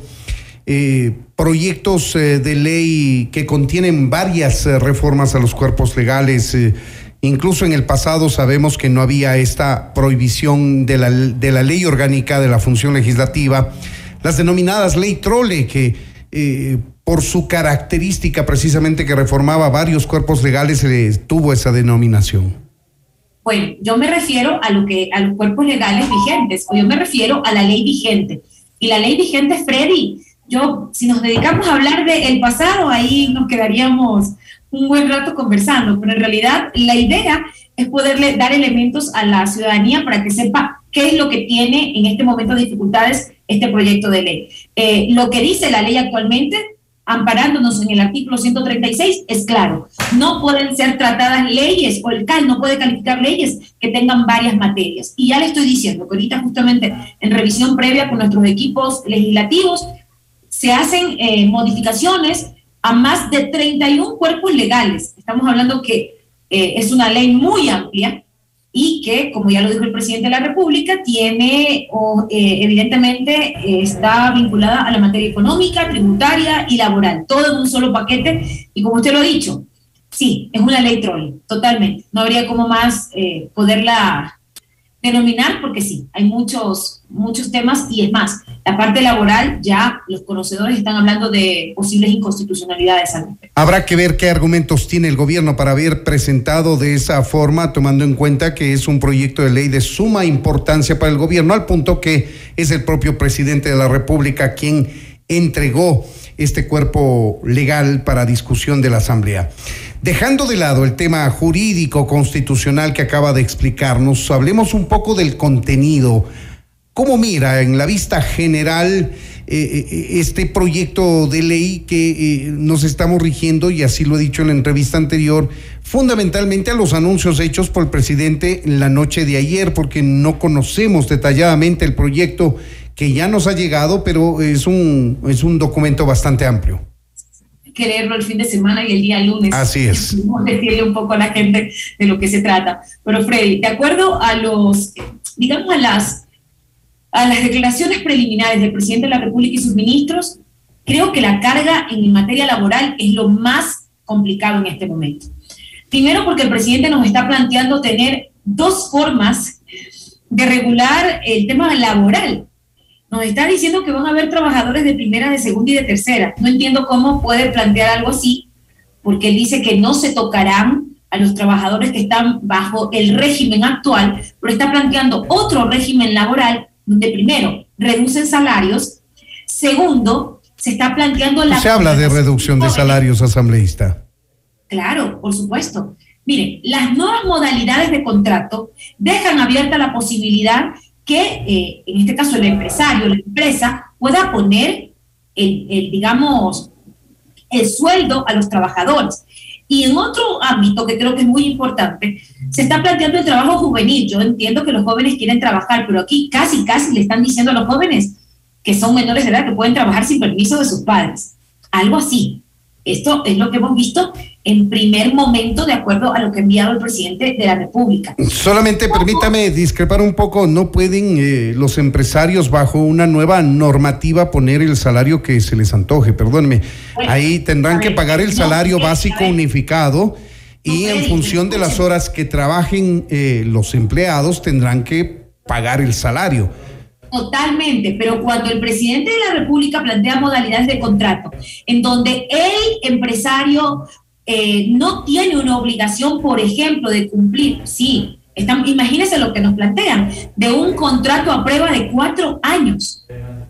[SPEAKER 2] eh, proyectos eh, de ley que contienen varias eh, reformas a los cuerpos legales? Eh, Incluso en el pasado sabemos que no había esta prohibición de la, de la Ley Orgánica de la Función Legislativa, las denominadas Ley Trole, que eh, por su característica precisamente que reformaba varios cuerpos legales se le tuvo esa denominación.
[SPEAKER 8] Bueno, yo me refiero a lo que a los cuerpos legales vigentes, o yo me refiero a la ley vigente. Y la ley vigente, Freddy, yo, si nos dedicamos a hablar del pasado, ahí nos quedaríamos un buen rato conversando, pero en realidad la idea es poderle dar elementos a la ciudadanía para que sepa qué es lo que tiene en este momento de dificultades este proyecto de ley. Eh, lo que dice la ley actualmente, amparándonos en el artículo ciento treinta y seis, es claro, no pueden ser tratadas leyes, o el C A L no puede calificar leyes que tengan varias materias. Y ya le estoy diciendo que ahorita justamente en revisión previa con nuestros equipos legislativos se hacen eh, modificaciones a más de treinta y uno cuerpos legales. Estamos hablando que eh, es una ley muy amplia y que, como ya lo dijo el presidente de la República, tiene, o, eh, evidentemente, eh, está vinculada a la materia económica, tributaria y laboral, todo en un solo paquete. Y como usted lo ha dicho, sí, es una ley troll, totalmente. No habría como más eh, poderla denominar, porque sí, hay muchos, muchos temas, y es más, la parte laboral ya los conocedores están hablando de posibles inconstitucionalidades.
[SPEAKER 2] Habrá que ver qué argumentos tiene el gobierno para haber presentado de esa forma, tomando en cuenta que es un proyecto de ley de suma importancia para el gobierno, al punto que es el propio presidente de la República quien entregó este cuerpo legal para discusión de la Asamblea. Dejando de lado el tema jurídico constitucional que acaba de explicarnos, hablemos un poco del contenido. ¿cómo mira en la vista general eh, este proyecto de ley que eh, nos estamos rigiendo, y así lo he dicho en la entrevista anterior, fundamentalmente a los anuncios hechos por el presidente la noche de ayer, porque no conocemos detalladamente el proyecto que ya nos ha llegado, pero es un, es un documento bastante amplio.
[SPEAKER 8] Hay que leerlo el fin de semana y el día lunes.
[SPEAKER 2] Así es.
[SPEAKER 8] Vamos a decirle un poco a la gente de lo que se trata. Pero Freddy, de acuerdo a los, digamos a las, a las declaraciones preliminares del presidente de la República y sus ministros, creo que la carga en materia laboral es lo más complicado en este momento. Primero porque el presidente nos está planteando tener dos formas de regular el tema laboral. Nos está diciendo que van a haber trabajadores de primera, de segunda y de tercera. No entiendo cómo puede plantear algo así, porque él dice que no se tocarán a los trabajadores que están bajo el régimen actual, pero está planteando otro régimen laboral donde primero reducen salarios, segundo se está planteando la...
[SPEAKER 2] Se habla de reducción de salarios, asambleísta.
[SPEAKER 8] Claro, por supuesto. Miren, las nuevas modalidades de contrato dejan abierta la posibilidad que, eh, en este caso, el empresario, la empresa, pueda poner el, el, digamos, el sueldo a los trabajadores. Y en otro ámbito que creo que es muy importante, se está planteando el trabajo juvenil. Yo entiendo que los jóvenes quieren trabajar, pero aquí casi, casi le están diciendo a los jóvenes que son menores de edad que pueden trabajar sin permiso de sus padres. Algo así. Esto es lo que hemos visto en primer momento de acuerdo a lo que ha enviado el presidente de la República.
[SPEAKER 2] Solamente permítame discrepar un poco, no pueden eh, los empresarios bajo una nueva normativa poner el salario que se les antoje, perdónenme. Bueno, ahí tendrán ver, que pagar el salario no, básico ver, unificado y no en función de las horas que trabajen eh, los empleados tendrán que pagar el salario.
[SPEAKER 8] Totalmente, pero cuando el presidente de la República plantea modalidades de contrato en donde el empresario eh, no tiene una obligación, por ejemplo, de cumplir, sí, están, imagínense lo que nos plantean, de un contrato a prueba de cuatro años.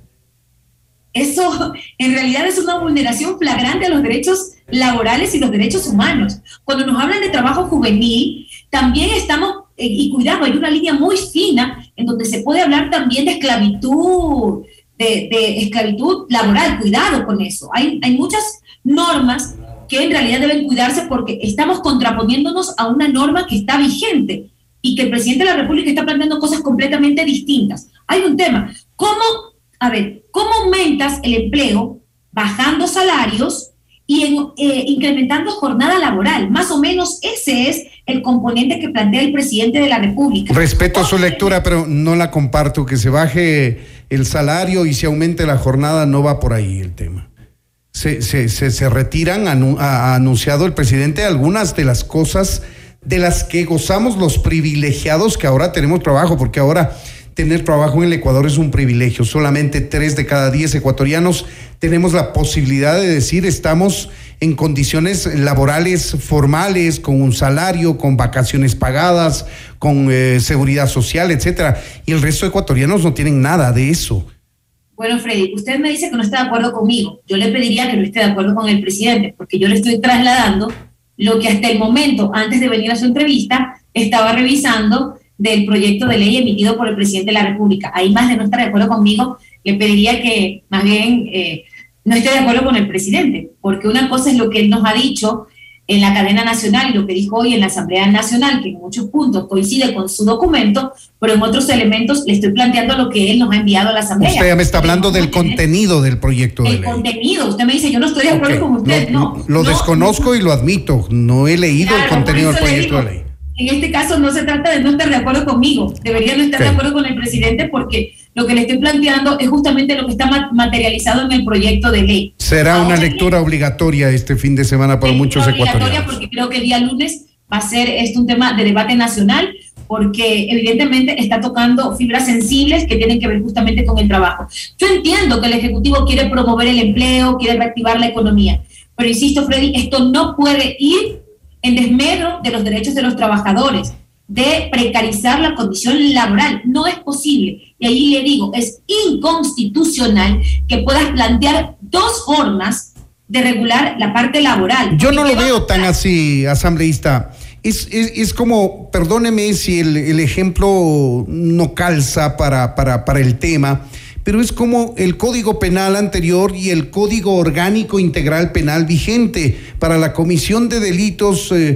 [SPEAKER 8] Eso en realidad es una vulneración flagrante a los derechos laborales y los derechos humanos. Cuando nos hablan de trabajo juvenil, también estamos, eh, y cuidado, hay una línea muy fina en donde se puede hablar también de esclavitud, de, de esclavitud laboral. Cuidado con eso. Hay, hay muchas normas que en realidad deben cuidarse porque estamos contraponiéndonos a una norma que está vigente y que el presidente de la República está planteando cosas completamente distintas. Hay un tema. ¿Cómo, a ver, cómo aumentas el empleo bajando salarios y en, eh, incrementando jornada laboral? Más o menos ese es el componente que plantea el presidente de la República.
[SPEAKER 2] Respeto su lectura, pero no la comparto. Que se baje el salario y se aumente la jornada, no va por ahí el tema. Se, se, se, se retiran, anu, ha anunciado el presidente algunas de las cosas de las que gozamos los privilegiados que ahora tenemos trabajo, porque ahora tener trabajo en el Ecuador es un privilegio. Solamente tres de cada diez ecuatorianos tenemos la posibilidad de decir estamos en condiciones laborales formales, con un salario, con vacaciones pagadas, con eh, seguridad social, etcétera. Y el resto de ecuatorianos no tienen nada de eso.
[SPEAKER 8] Bueno, Freddy, usted me dice que no está de acuerdo conmigo. Yo le pediría que no esté de acuerdo con el presidente, porque yo le estoy trasladando lo que hasta el momento, antes de venir a su entrevista, estaba revisando del proyecto de ley emitido por el presidente de la República. Ahí, más de no estar de acuerdo conmigo, le pediría que más bien eh, no esté de acuerdo con el presidente, porque una cosa es lo que él nos ha dicho en la cadena nacional y lo que dijo hoy en la Asamblea Nacional, que en muchos puntos coincide con su documento, pero en otros elementos le estoy planteando lo que él nos ha enviado a la Asamblea.
[SPEAKER 2] Usted ya me está hablando del contenido del proyecto de ley.
[SPEAKER 8] El contenido, usted me dice, yo no estoy de acuerdo okay. con usted, no.
[SPEAKER 2] no lo
[SPEAKER 8] no,
[SPEAKER 2] desconozco
[SPEAKER 8] no,
[SPEAKER 2] y lo admito, no he leído
[SPEAKER 8] claro,
[SPEAKER 2] el contenido del proyecto
[SPEAKER 8] digo,
[SPEAKER 2] de ley.
[SPEAKER 8] En este caso no se trata de no estar de acuerdo conmigo, debería no estar okay. de acuerdo con el presidente porque lo que le estoy planteando es justamente lo que está materializado en el proyecto de ley.
[SPEAKER 2] Será Ahora, una lectura bien, obligatoria este fin de semana para muchos ecuatorianos. Obligatoria
[SPEAKER 8] porque creo que el día lunes va a ser esto un tema de debate nacional porque evidentemente está tocando fibras sensibles que tienen que ver justamente con el trabajo. Yo entiendo que el Ejecutivo quiere promover el empleo, quiere reactivar la economía, pero insisto, Freddy, esto no puede ir en desmedro de los derechos de los trabajadores, de precarizar la condición laboral. No es posible. Y ahí le digo, es inconstitucional que puedas plantear dos formas de regular la parte laboral.
[SPEAKER 2] Yo no lo veo tan así, asambleísta. Es, es, es como, perdóneme si el, el ejemplo no calza para, para, para el tema, pero es como el Código Penal anterior y el Código Orgánico Integral Penal vigente para la comisión de delitos eh,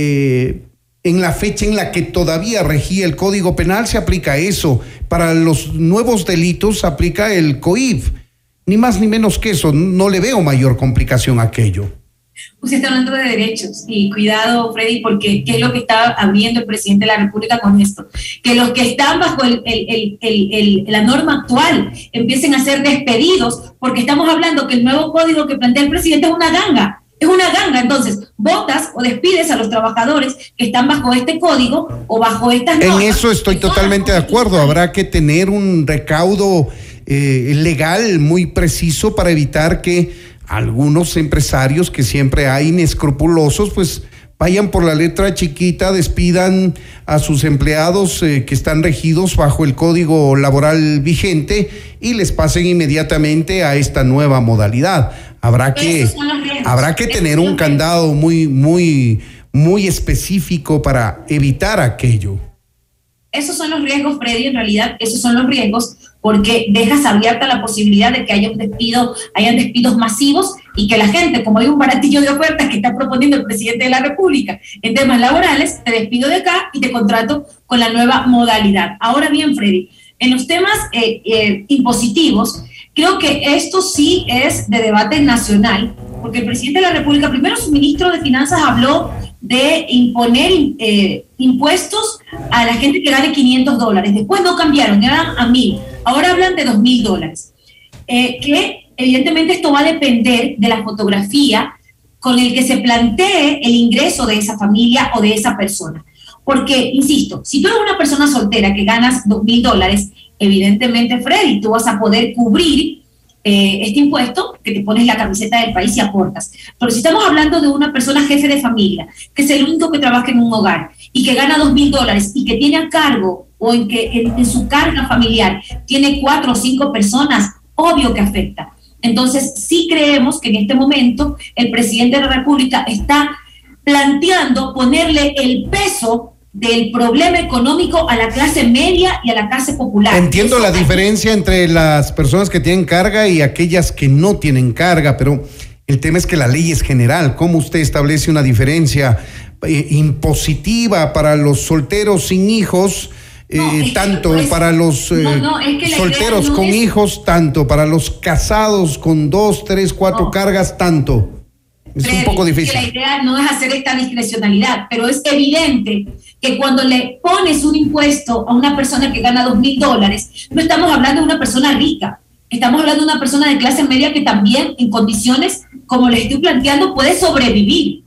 [SPEAKER 2] eh, en la fecha en la que todavía regía el Código Penal se aplica eso. Para los nuevos delitos se aplica el C O I F. Ni más ni menos que eso. No le veo mayor complicación a aquello.
[SPEAKER 8] Usted está hablando de derechos y cuidado, Freddy, porque ¿qué es lo que está abriendo el presidente de la República con esto? Que los que están bajo el, el, el, el, el, la norma actual empiecen a ser despedidos, porque estamos hablando que el nuevo código que plantea el presidente es una ganga. Es una ganga, entonces votas o despides a los trabajadores que están bajo este código o bajo estas normas.
[SPEAKER 2] En eso estoy totalmente de acuerdo. Habrá que tener un recaudo eh, legal muy preciso para evitar que algunos empresarios, que siempre hay inescrupulosos, pues vayan por la letra chiquita, despidan a sus empleados eh, que están regidos bajo el código laboral vigente y les pasen inmediatamente a esta nueva modalidad. Habrá que, habrá que tener un candado muy, muy, muy específico para evitar aquello.
[SPEAKER 8] Esos son los riesgos, Freddy, en realidad esos son los riesgos, porque dejas abierta la posibilidad de que haya un despido, hayan despidos masivos y que la gente, como hay un baratillo de ofertas que está proponiendo el presidente de la República en temas laborales, te despido de acá y te contrato con la nueva modalidad. Ahora bien, Freddy, en los temas eh, eh, impositivos, creo que esto sí es de debate nacional, porque el presidente de la República, primero su ministro de Finanzas habló de imponer eh, impuestos a la gente que gane quinientos dólares. Después no cambiaron, eran a mil. Ahora hablan de dos mil dólares. Eh, que evidentemente esto va a depender de la fotografía con el que se plantee el ingreso de esa familia o de esa persona. Porque, insisto, si tú eres una persona soltera que ganas dos mil dólares, evidentemente, Freddy, tú vas a poder cubrir Eh, este impuesto, que te pones la camiseta del país y aportas. Pero si estamos hablando de una persona jefe de familia, que es el único que trabaja en un hogar y que gana dos mil dólares y que tiene a cargo o en que en, en su carga familiar tiene cuatro o cinco personas, obvio que afecta. Entonces sí creemos que en este momento el presidente de la República está planteando ponerle el peso del problema económico a la clase media y a la clase popular.
[SPEAKER 2] Entiendo
[SPEAKER 8] Eso
[SPEAKER 2] la
[SPEAKER 8] hay...
[SPEAKER 2] diferencia entre las personas que tienen carga y aquellas que no tienen carga, pero el tema es que la ley es general. ¿Cómo usted establece una diferencia eh, impositiva para los solteros sin hijos, eh, no, tanto que, pues, para los eh, no, no, es que solteros no con es... hijos, tanto para los casados con dos, tres, cuatro no. cargas, tanto? Es
[SPEAKER 8] Freddy,
[SPEAKER 2] un poco difícil.
[SPEAKER 8] Que la idea no es hacer esta discrecionalidad, pero es evidente que cuando le pones un impuesto a una persona que gana dos mil dólares, no estamos hablando de una persona rica, estamos hablando de una persona de clase media que también en condiciones como les estoy planteando puede sobrevivir.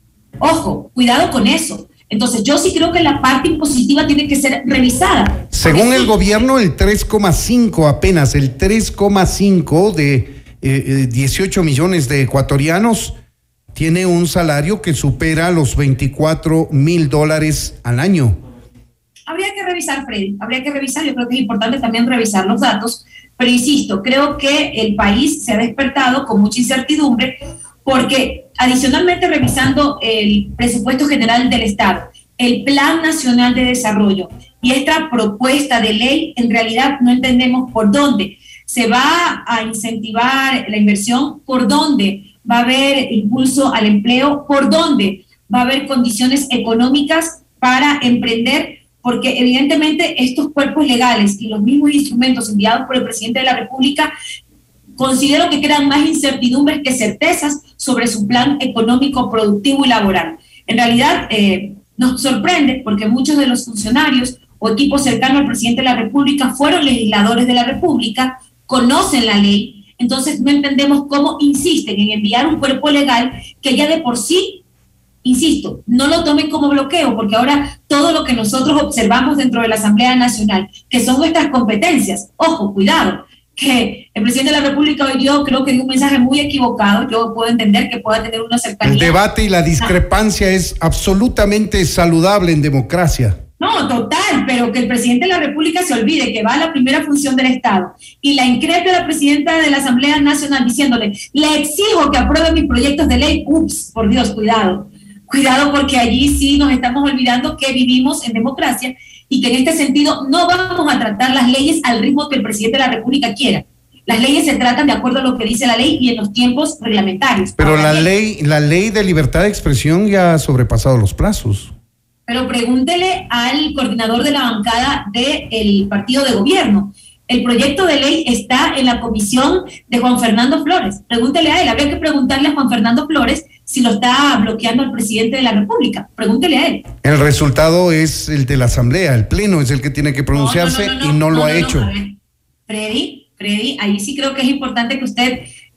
[SPEAKER 8] Ojo, cuidado con eso. Entonces yo sí creo que la parte impositiva tiene que ser revisada.
[SPEAKER 2] Según el sí. gobierno, el tres coma cinco apenas, el tres coma cinco de eh, dieciocho millones de ecuatorianos tiene un salario que supera los veinticuatro mil dólares al año.
[SPEAKER 8] Habría que revisar, Freddy, habría que revisar, yo creo que es importante también revisar los datos, pero insisto, creo que el país se ha despertado con mucha incertidumbre porque adicionalmente revisando el presupuesto general del Estado, el Plan Nacional de Desarrollo y esta propuesta de ley, en realidad no entendemos por dónde se va a incentivar la inversión, por dónde va a haber impulso al empleo, por dónde va a haber condiciones económicas para emprender, porque evidentemente estos cuerpos legales y los mismos instrumentos enviados por el presidente de la República considero que crean más incertidumbres que certezas sobre su plan económico, productivo y laboral. En realidad eh, nos sorprende porque muchos de los funcionarios o equipos cercanos al presidente de la República fueron legisladores de la República, conocen la ley. Entonces no entendemos cómo insisten en enviar un cuerpo legal que ya de por sí, insisto, no lo tomen como bloqueo, porque ahora todo lo que nosotros observamos dentro de la Asamblea Nacional, que son nuestras competencias, ojo, cuidado, que el presidente de la República hoy dio, creo que dio un mensaje muy equivocado, yo puedo entender que pueda tener una cercanía.
[SPEAKER 2] El debate y la discrepancia ah. es absolutamente saludable en democracia.
[SPEAKER 8] No, total, pero que el presidente de la República se olvide que va a la primera función del Estado y la increpe a la presidenta de la Asamblea Nacional diciéndole, le exijo que apruebe mis proyectos de ley. Ups, por Dios, cuidado, Cuidado, porque allí sí nos estamos olvidando que vivimos en democracia y que en este sentido no vamos a tratar las leyes al ritmo que el presidente de la República quiera. Las leyes se tratan de acuerdo a lo que dice la ley y en los tiempos reglamentarios.
[SPEAKER 2] Pero
[SPEAKER 8] Ahora
[SPEAKER 2] la
[SPEAKER 8] bien,
[SPEAKER 2] ley, la ley de libertad de expresión ya ha sobrepasado los plazos.
[SPEAKER 8] Pero pregúntele al coordinador de la bancada del partido de gobierno. El proyecto de ley está en la comisión de Juan Fernando Flores. Pregúntele a él, habría que preguntarle a Juan Fernando Flores si lo está bloqueando el presidente de la República. Pregúntele a él.
[SPEAKER 2] El resultado es el de la Asamblea, el Pleno es el que tiene que pronunciarse
[SPEAKER 8] no, no, no, no,
[SPEAKER 2] y no,
[SPEAKER 8] no
[SPEAKER 2] lo
[SPEAKER 8] no,
[SPEAKER 2] ha
[SPEAKER 8] no,
[SPEAKER 2] hecho.
[SPEAKER 8] A ver, Freddy, Freddy, ahí sí creo que es importante que usted,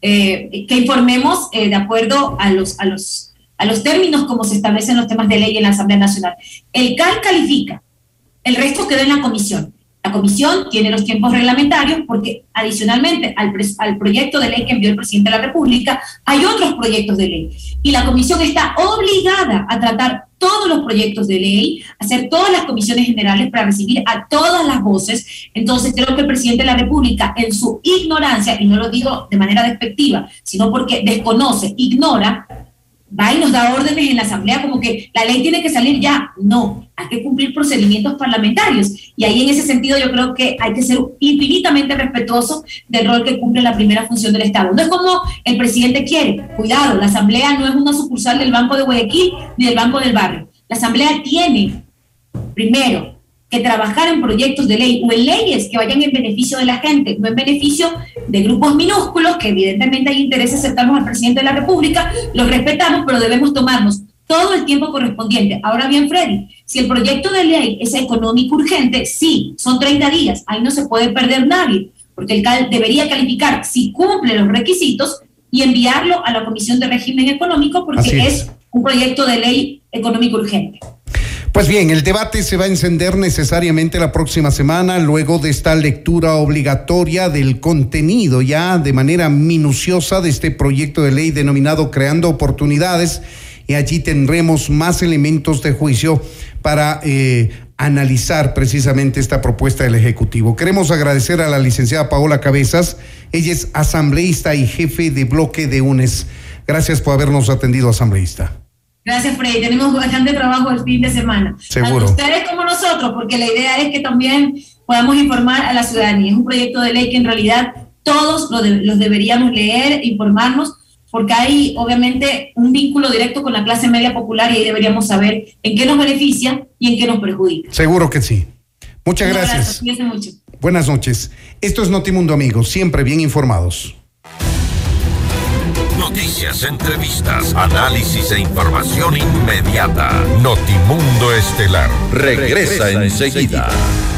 [SPEAKER 8] eh, que informemos eh, de acuerdo a los, a, los, a los términos como se establecen los temas de ley en la Asamblea Nacional. El C A L califica, el resto quedó en la comisión. La comisión tiene los tiempos reglamentarios porque adicionalmente al, al proyecto de ley que envió el presidente de la República hay otros proyectos de ley y la comisión está obligada a tratar todos los proyectos de ley, hacer todas las comisiones generales para recibir a todas las voces. Entonces creo que el presidente de la República en su ignorancia, y no lo digo de manera despectiva, sino porque desconoce, ignora, va y nos da órdenes en la Asamblea como que la ley tiene que salir ya. No, hay que cumplir procedimientos parlamentarios. Y ahí en ese sentido yo creo que hay que ser infinitamente respetuoso del rol que cumple la primera función del Estado. No es como el presidente quiere. Cuidado, la Asamblea no es una sucursal del Banco de Guayaquil ni del Banco del Barrio. La Asamblea tiene, primero, que trabajar en proyectos de ley o en leyes que vayan en beneficio de la gente, no en beneficio de grupos minúsculos, que evidentemente hay intereses cercanos al presidente de la República, los respetamos, pero debemos tomarnos todo el tiempo correspondiente. Ahora bien, Freddy, si el proyecto de ley es económico urgente, sí, son treinta días, ahí no se puede perder nadie, porque el C A L debería calificar si cumple los requisitos y enviarlo a la Comisión de Régimen Económico, porque es. es un proyecto de ley económico urgente.
[SPEAKER 2] Pues bien, el debate se va a encender necesariamente la próxima semana, luego de esta lectura obligatoria del contenido ya de manera minuciosa de este proyecto de ley denominado Creando Oportunidades, y allí tendremos más elementos de juicio para eh, analizar precisamente esta propuesta del Ejecutivo. Queremos agradecer a la licenciada Paola Cabezas, ella es asambleísta y jefe de bloque de UNES. Gracias por habernos atendido, asambleísta.
[SPEAKER 8] Gracias, Freddy. Tenemos bastante trabajo el fin de semana.
[SPEAKER 2] Seguro.
[SPEAKER 8] Tanto ustedes como nosotros, porque la idea es que también podamos informar a la ciudadanía. Es un proyecto de ley que en realidad todos lo de, los deberíamos leer, informarnos, porque hay obviamente un vínculo directo con la clase media popular y ahí deberíamos saber en qué nos beneficia y en qué nos perjudica.
[SPEAKER 2] Seguro que sí. Muchas
[SPEAKER 8] Un
[SPEAKER 2] gracias.
[SPEAKER 8] Abrazo, mucho.
[SPEAKER 2] Buenas noches. Esto es Notimundo, amigos, siempre bien informados.
[SPEAKER 1] Noticias, entrevistas, análisis e información inmediata. Notimundo Estelar regresa, regresa enseguida.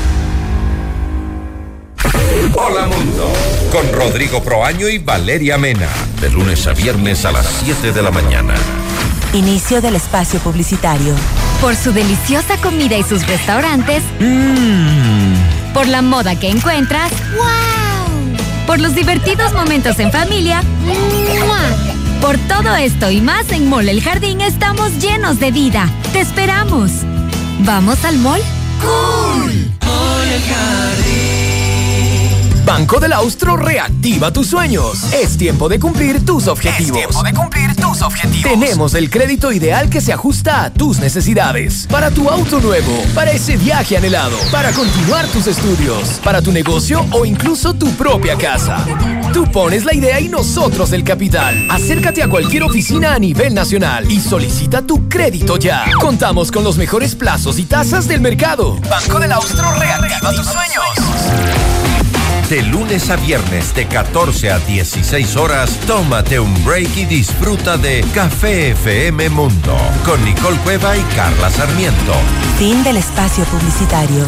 [SPEAKER 1] Hola Mundo, con Rodrigo Proaño y Valeria Mena, de lunes a viernes a las siete de la mañana.
[SPEAKER 6] Inicio del espacio publicitario.
[SPEAKER 11] Por su deliciosa comida y sus restaurantes.
[SPEAKER 6] Mmm.
[SPEAKER 11] Por la moda que encuentras. ¡Wow! Por los divertidos momentos en familia. ¡Mua! Por todo esto y más en Mall El Jardín estamos llenos de vida. ¡Te esperamos! ¿Vamos al mall?
[SPEAKER 13] ¡Cool! Mall El Jardín.
[SPEAKER 9] Banco del Austro reactiva tus sueños. Es tiempo de cumplir tus objetivos. Es tiempo de cumplir tus objetivos. Tenemos el crédito ideal que se ajusta a tus necesidades. Para tu auto nuevo, para ese viaje anhelado, para continuar tus estudios, para tu negocio o incluso tu propia casa. Tú pones la idea y nosotros el capital. Acércate a cualquier oficina a nivel nacional y solicita tu crédito ya. Contamos con los mejores plazos y tasas del mercado. Banco del Austro reactiva tus sueños.
[SPEAKER 1] De lunes a viernes de catorce a dieciséis horas, tómate un break y disfruta de Café F M Mundo con Nicole Cueva y Carla Sarmiento.
[SPEAKER 6] Fin del espacio publicitario.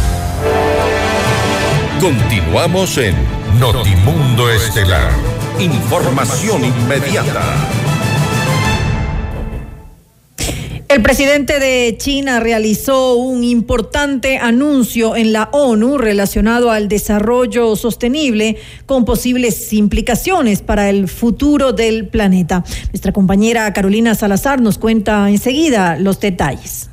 [SPEAKER 1] Continuamos en Notimundo Estelar. Información inmediata.
[SPEAKER 3] El presidente de China realizó un importante anuncio en la ONU relacionado al desarrollo sostenible con posibles implicaciones para el futuro del planeta. Nuestra compañera Carolina Salazar nos cuenta enseguida los detalles.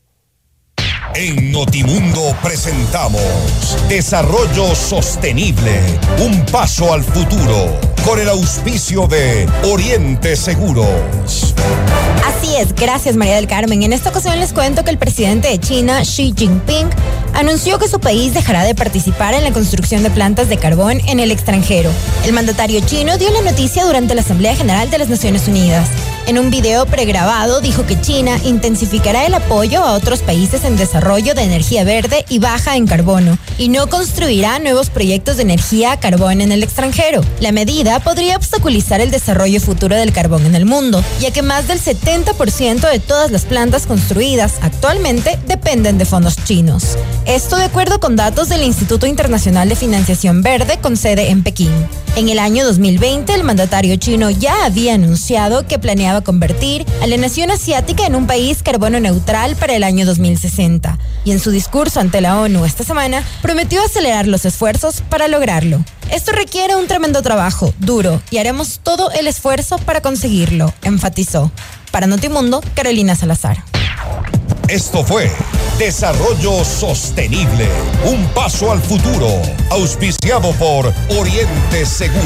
[SPEAKER 15] En Notimundo presentamos Desarrollo Sostenible, un paso al futuro, con el auspicio de Oriente Seguros.
[SPEAKER 22] Así
[SPEAKER 10] Así es, gracias María del Carmen. En esta ocasión les cuento que el presidente de China, Xi Jinping, anunció que su país dejará de participar en la construcción de plantas de carbón en el extranjero. El mandatario chino dio la noticia durante la Asamblea General de las Naciones Unidas. En un video pregrabado dijo que China intensificará el apoyo a otros países en desarrollo de energía verde y baja en carbono y no construirá nuevos proyectos de energía a carbón en el extranjero. La medida podría obstaculizar el desarrollo futuro del carbón en el mundo, ya que más del setenta por ciento de todas las plantas construidas actualmente dependen de fondos chinos. Esto de acuerdo con datos del Instituto Internacional de Financiación Verde con sede en Pekín. En el año dos mil veinte, el mandatario chino ya había anunciado que planeaba convertir a la nación asiática en un país carbono neutral para el año dos mil sesenta. Y en su discurso ante la ONU esta semana, prometió acelerar los esfuerzos para lograrlo. Esto requiere un tremendo trabajo, duro, y haremos todo el esfuerzo para conseguirlo, enfatizó. Para Notimundo, Carolina Salazar.
[SPEAKER 15] Esto fue Desarrollo Sostenible, un paso al futuro, auspiciado por Oriente Seguros.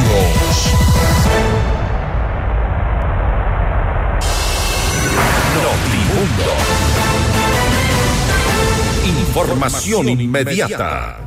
[SPEAKER 1] Notimundo. Información inmediata.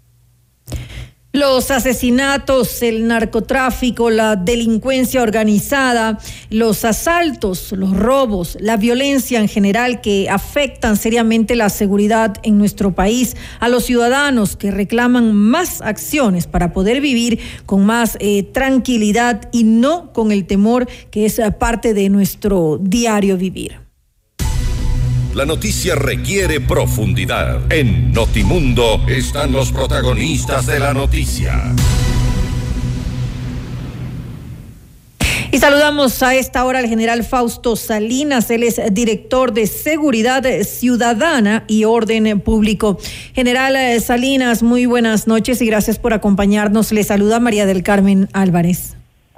[SPEAKER 3] Los asesinatos, el narcotráfico, la delincuencia organizada, los asaltos, los robos, la violencia en general que afectan seriamente la seguridad en nuestro país, a los ciudadanos que reclaman más acciones para poder vivir con más eh, tranquilidad y no con el temor que es parte de nuestro diario vivir.
[SPEAKER 1] La noticia requiere profundidad. En Notimundo están los protagonistas de la noticia.
[SPEAKER 3] Y saludamos a esta hora al general Fausto Salinas, él es director de Seguridad Ciudadana y Orden Público. General Salinas, muy buenas noches y gracias por acompañarnos. Le saluda María del Carmen Álvarez.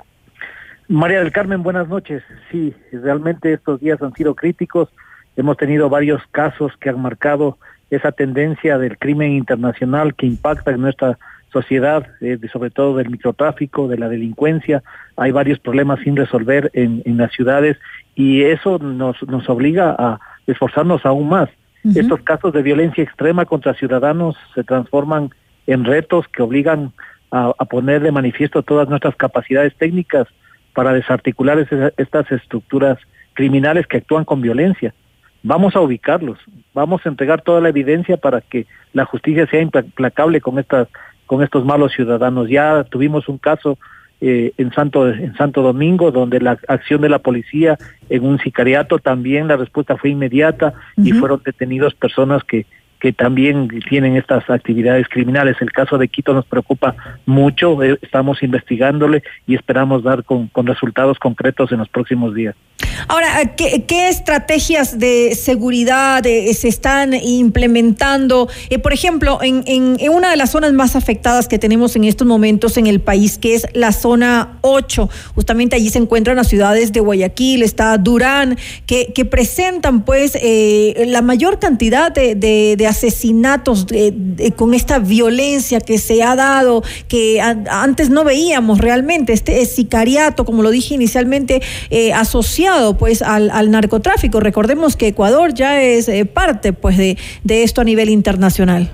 [SPEAKER 22] María del Carmen, buenas noches. Sí, realmente estos días han sido críticos. Hemos tenido varios casos que han marcado esa tendencia del crimen internacional que impacta en nuestra sociedad, eh, de, sobre todo del microtráfico, de la delincuencia. Hay varios problemas sin resolver en, en las ciudades y eso nos, nos obliga a esforzarnos aún más. Uh-huh. Estos casos de violencia extrema contra ciudadanos se transforman en retos que obligan a, a poner de manifiesto todas nuestras capacidades técnicas para desarticular ese, estas estructuras criminales que actúan con violencia. Vamos a ubicarlos, vamos a entregar toda la evidencia para que la justicia sea implacable con estas, con estos malos ciudadanos. Ya tuvimos un caso eh, en Santo, en Santo Domingo, donde la acción de la policía en un sicariato también la respuesta fue inmediata. Uh-huh. Y fueron detenidos personas que que también tienen estas actividades criminales. El caso de Quito nos preocupa mucho, eh, estamos investigándole y esperamos dar con, con resultados concretos en los próximos días.
[SPEAKER 3] Ahora, ¿qué, qué estrategias de seguridad eh, se están implementando? Eh, por ejemplo, en, en, en una de las zonas más afectadas que tenemos en estos momentos en el país, que es la zona ocho, justamente allí se encuentran las ciudades de Guayaquil, está Durán, que, que presentan pues eh, la mayor cantidad de, de, de asesinatos de, de, con esta violencia que se ha dado, que a, antes no veíamos realmente, este sicariato, como lo dije inicialmente, eh, asociado pues al, al narcotráfico. Recordemos que Ecuador ya es eh, parte pues de, de esto a nivel internacional.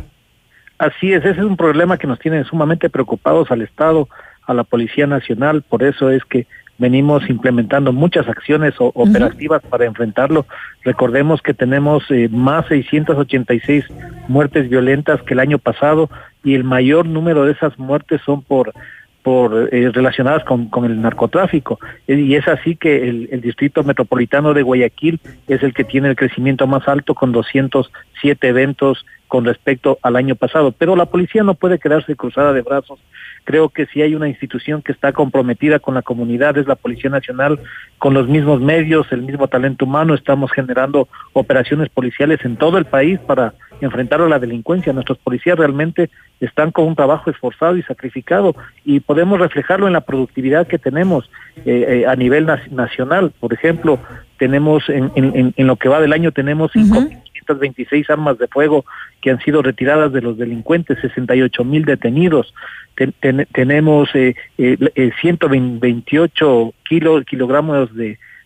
[SPEAKER 22] Así es, ese es un problema que nos tiene sumamente preocupados al Estado, a la Policía Nacional. Por eso es que venimos implementando muchas acciones o, uh-huh. operativas para enfrentarlo. Recordemos que tenemos eh, más seiscientas ochenta y seis muertes violentas que el año pasado, y el mayor número de esas muertes son por por eh, relacionadas con, con el narcotráfico. Y es así que el, el Distrito Metropolitano de Guayaquil es el que tiene el crecimiento más alto, con doscientos siete eventos con respecto al año pasado. Pero la policía no puede quedarse cruzada de brazos. Creo que si hay una institución que está comprometida con la comunidad es la Policía Nacional. Con los mismos medios, el mismo talento humano, estamos generando operaciones policiales en todo el país para enfrentar a la delincuencia. Nuestros policías realmente están con un trabajo esforzado y sacrificado, y podemos reflejarlo en la productividad que tenemos eh, eh, a nivel na- nacional. Por ejemplo, tenemos en, en, en lo que va del año tenemos cinco mil quinientas veintiséis armas de fuego que han sido retiradas de los delincuentes, sesenta y ocho mil detenidos. Ten, ten, tenemos eh, eh, ciento veintiocho kilo, kilogramos de,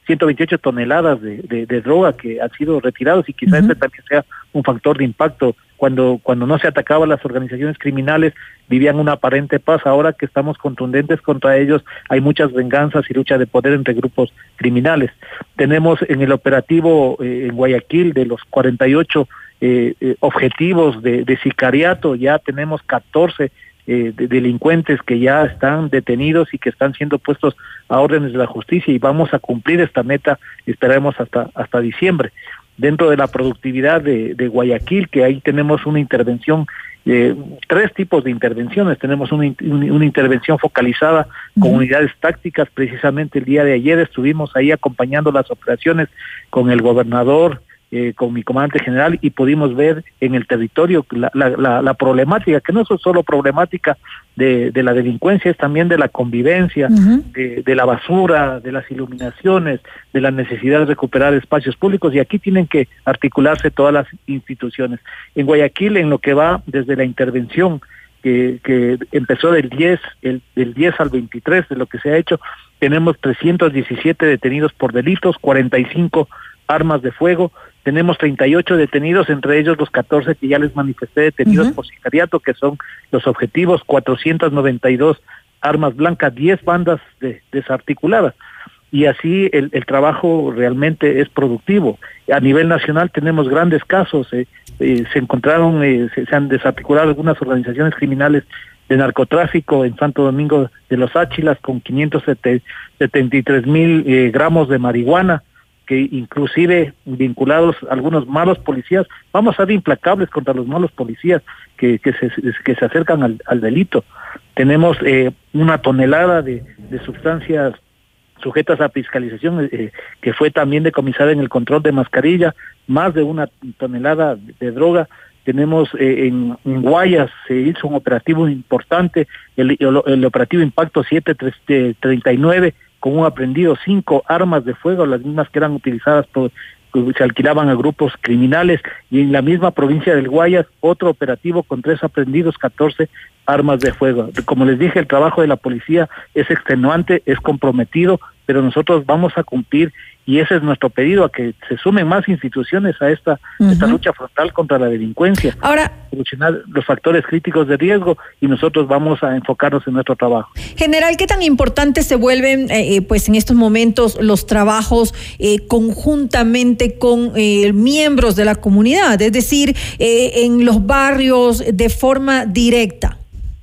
[SPEAKER 22] ciento veintiocho toneladas de, de, de droga que han sido retirados y quizás uh-huh. este también sea un factor de impacto. Cuando, cuando no se atacaba a las organizaciones criminales, vivían una aparente paz. Ahora que estamos contundentes contra ellos, hay muchas venganzas y lucha de poder entre grupos criminales. Tenemos en el operativo eh, en Guayaquil de los cuarenta y ocho eh, eh, objetivos de, de sicariato, ya tenemos catorce eh, de delincuentes que ya están detenidos y que están siendo puestos a órdenes de la justicia, y vamos a cumplir esta meta, esperemos hasta, hasta diciembre. Dentro de la productividad de, de Guayaquil, que ahí tenemos una intervención, eh, tres tipos de intervenciones. Tenemos una, una intervención focalizada con uh-huh. unidades tácticas. Precisamente el día de ayer estuvimos ahí acompañando las operaciones con el gobernador, eh, con mi comandante general, y pudimos ver en el territorio la, la, la, la problemática, que no es solo problemática de, de la delincuencia, es también de la convivencia, uh-huh. de, de la basura, de las iluminaciones, de la necesidad de recuperar espacios públicos, y aquí tienen que articularse todas las instituciones. En Guayaquil, en lo que va desde la intervención que, que empezó del diez, el, del diez al veintitrés, de lo que se ha hecho, tenemos trescientos diecisiete detenidos por delitos, cuarenta y cinco armas de fuego, tenemos treinta y ocho detenidos, entre ellos los catorce que ya les manifesté detenidos uh-huh. por sicariato, que son los objetivos, cuatrocientos noventa y dos armas blancas, diez bandas de, desarticuladas. Y así el, el trabajo realmente es productivo. A nivel nacional tenemos grandes casos, eh, eh, se encontraron, eh, se, se han desarticulado algunas organizaciones criminales de narcotráfico en Santo Domingo de los Áchilas con quinientos setenta y tres mil eh, gramos de marihuana, que inclusive vinculados a algunos malos policías. Vamos a ser implacables contra los malos policías que, que, se, que se acercan al, al delito. Tenemos eh, una tonelada de, de sustancias sujetas a fiscalización, eh, que fue también decomisada en el control de mascarilla, más de una tonelada de, de droga. Tenemos eh, en, en Guayas se hizo un operativo importante, el, el, el operativo Impacto siete treinta y nueve, con un aprehendido, cinco armas de fuego, las mismas que eran utilizadas por, se alquilaban a grupos criminales, y en la misma provincia del Guayas, otro operativo con tres aprehendidos, catorce armas de fuego. Como les dije, el trabajo de la policía es extenuante, es comprometido, pero nosotros vamos a cumplir, y ese es nuestro pedido, a que se sumen más instituciones a esta, uh-huh. esta lucha frontal contra la delincuencia.
[SPEAKER 3] Ahora,
[SPEAKER 22] solucionar los factores críticos de riesgo, y nosotros vamos a enfocarnos en nuestro trabajo.
[SPEAKER 3] General, ¿qué tan importantes se vuelven eh, pues en estos momentos los trabajos eh, conjuntamente con eh, miembros de la comunidad, es decir, eh, en los barrios de forma directa?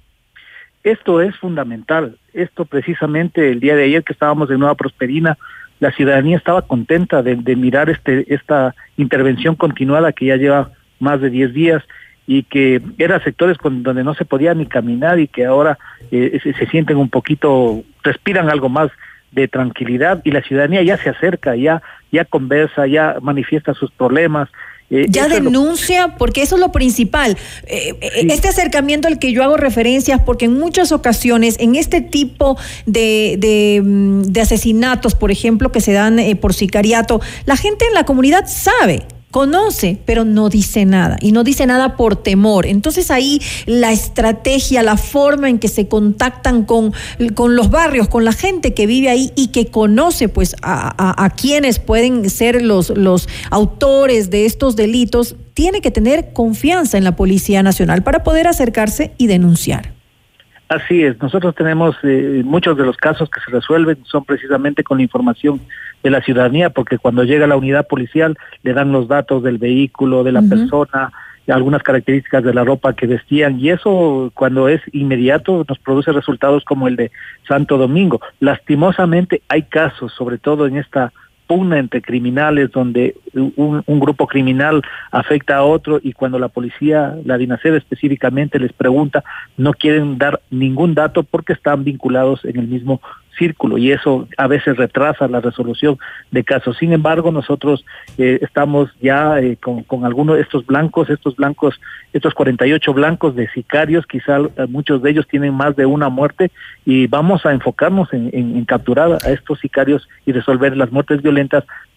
[SPEAKER 22] Esto es fundamental. Esto precisamente el día de ayer que estábamos en Nueva Prosperina, la ciudadanía estaba contenta de, de mirar este esta intervención continuada que ya lleva más de diez días, y que eran sectores con, donde no se podía ni caminar, y que ahora eh, se, se sienten un poquito, respiran algo más de tranquilidad, y la ciudadanía ya se acerca, ya, ya conversa, ya manifiesta sus problemas.
[SPEAKER 3] Eh, ya denuncia, lo... porque eso es lo principal. Eh, sí. Este acercamiento al que yo hago referencias, porque en muchas ocasiones, en este tipo de, de, de asesinatos, por ejemplo, que se dan eh, por sicariato, la gente en la comunidad sabe, conoce, pero no dice nada, y no dice nada por temor. Entonces ahí la estrategia, la forma en que se contactan con, con los barrios, con la gente que vive ahí y que conoce pues a, a, a quienes pueden ser los, los autores de estos delitos, tiene que tener confianza en la Policía Nacional para poder acercarse y denunciar.
[SPEAKER 22] Así es, nosotros tenemos eh, muchos de los casos que se resuelven son precisamente con la información de la ciudadanía, porque cuando llega la unidad policial le dan los datos del vehículo, de la uh-huh. persona, algunas características de la ropa que vestían, y eso cuando es inmediato nos produce resultados como el de Santo Domingo. Lastimosamente hay casos, sobre todo en esta pugna entre criminales, donde un, un grupo criminal afecta a otro, y cuando la policía, la DINASED específicamente, les pregunta, no quieren dar ningún dato porque están vinculados en el mismo círculo, y eso a veces retrasa la resolución de casos. Sin embargo, nosotros eh, estamos ya eh, con, con algunos de estos blancos, estos blancos, estos cuarenta y ocho blancos de sicarios, quizá eh, muchos de ellos tienen más de una muerte, y vamos a enfocarnos en, en, en capturar a estos sicarios y resolver las muertes violentas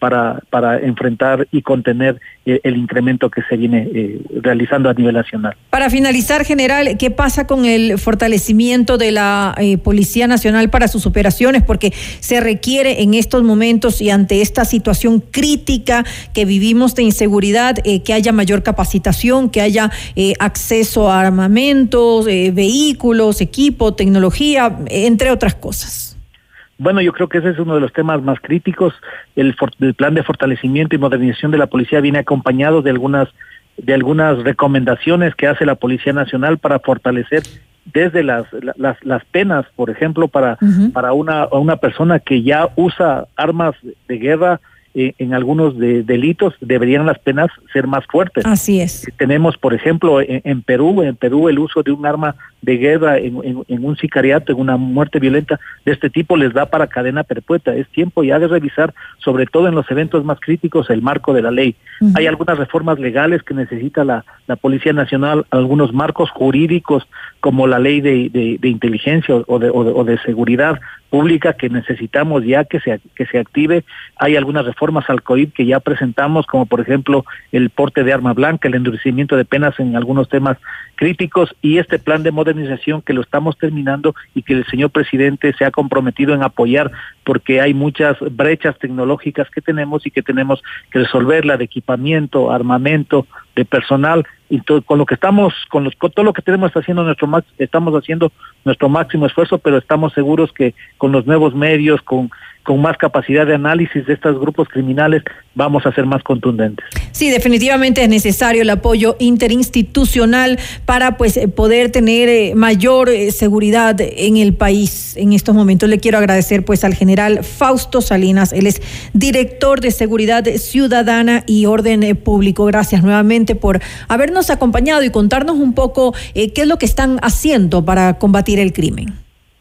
[SPEAKER 22] para, para enfrentar y contener eh, el incremento que se viene eh, realizando a nivel nacional.
[SPEAKER 3] Para finalizar, general, ¿qué pasa con el fortalecimiento de la eh, Policía Nacional para sus operaciones? Porque se requiere en estos momentos y ante esta situación crítica que vivimos de inseguridad, eh, que haya mayor capacitación, que haya eh, acceso a armamentos, eh, vehículos, equipo, tecnología, entre otras cosas.
[SPEAKER 22] Bueno, yo creo que ese es uno de los temas más críticos. El, for, el plan de fortalecimiento y modernización de la policía viene acompañado de algunas de algunas recomendaciones que hace la Policía Nacional para fortalecer desde las las, las penas, por ejemplo, para uh-huh. para una una persona que ya usa armas de guerra. Eh, en algunos de, delitos deberían las penas ser más fuertes.
[SPEAKER 3] Así es.
[SPEAKER 22] Tenemos, por ejemplo, en, en Perú, en Perú el uso de un arma de guerra en, en, en un sicariato, en una muerte violenta de este tipo les da para cadena perpetua. Es tiempo ya de revisar, sobre todo en los eventos más críticos, el marco de la ley. Uh-huh. Hay algunas reformas legales que necesita la, la Policía Nacional, algunos marcos jurídicos como la ley de, de, de inteligencia o de, o de, o de seguridad pública que necesitamos ya que se que se active. Hay algunas reformas al C O I P que ya presentamos, como por ejemplo el porte de arma blanca, el endurecimiento de penas en algunos temas críticos y este plan de modernización que lo estamos terminando y que el señor presidente se ha comprometido en apoyar porque hay muchas brechas tecnológicas que tenemos y que tenemos que resolverla de equipamiento, armamento, de personal y todo, con lo que estamos con, los, con todo lo que tenemos está haciendo nuestro estamos haciendo nuestro máximo esfuerzo, pero estamos seguros que con los nuevos medios, con con más capacidad de análisis de estos grupos criminales, vamos a ser más contundentes.
[SPEAKER 3] Sí, definitivamente es necesario el apoyo interinstitucional para pues poder tener eh, mayor eh, seguridad en el país en estos momentos. Le quiero agradecer pues al general Fausto Salinas, él es director de Seguridad Ciudadana y Orden eh, Público. Gracias nuevamente por habernos acompañado y contarnos un poco eh, qué es lo que están haciendo para combatir el crimen.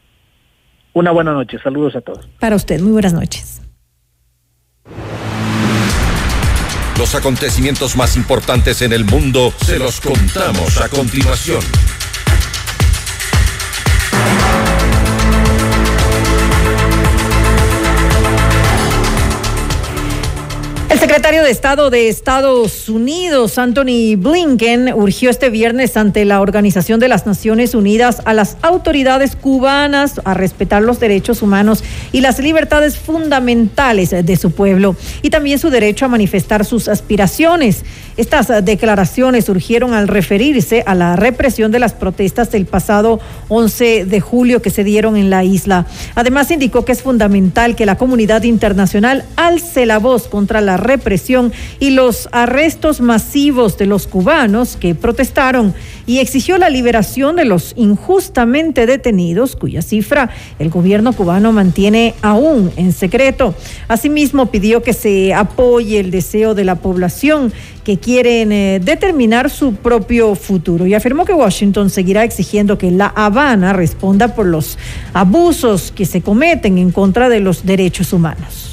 [SPEAKER 22] Una buena noche, saludos a todos.
[SPEAKER 3] Para usted, muy buenas noches.
[SPEAKER 1] Los acontecimientos más importantes en el mundo se los contamos a continuación.
[SPEAKER 3] El secretario de Estado de Estados Unidos, Anthony Blinken, urgió este viernes ante la Organización de las Naciones Unidas a las autoridades cubanas a respetar los derechos humanos y las libertades fundamentales de su pueblo y también su derecho a manifestar sus aspiraciones. Estas declaraciones surgieron al referirse a la represión de las protestas del pasado once de julio que se dieron en la isla. Además, indicó que es fundamental que la comunidad internacional alce la voz contra la represión y los arrestos masivos de los cubanos que protestaron y exigió la liberación de los injustamente detenidos, cuya cifra el gobierno cubano mantiene aún en secreto. Asimismo, pidió que se apoye el deseo de la población que quieren eh, determinar su propio futuro y afirmó que Washington seguirá exigiendo que La Habana responda por los abusos que se cometen en contra de los derechos humanos.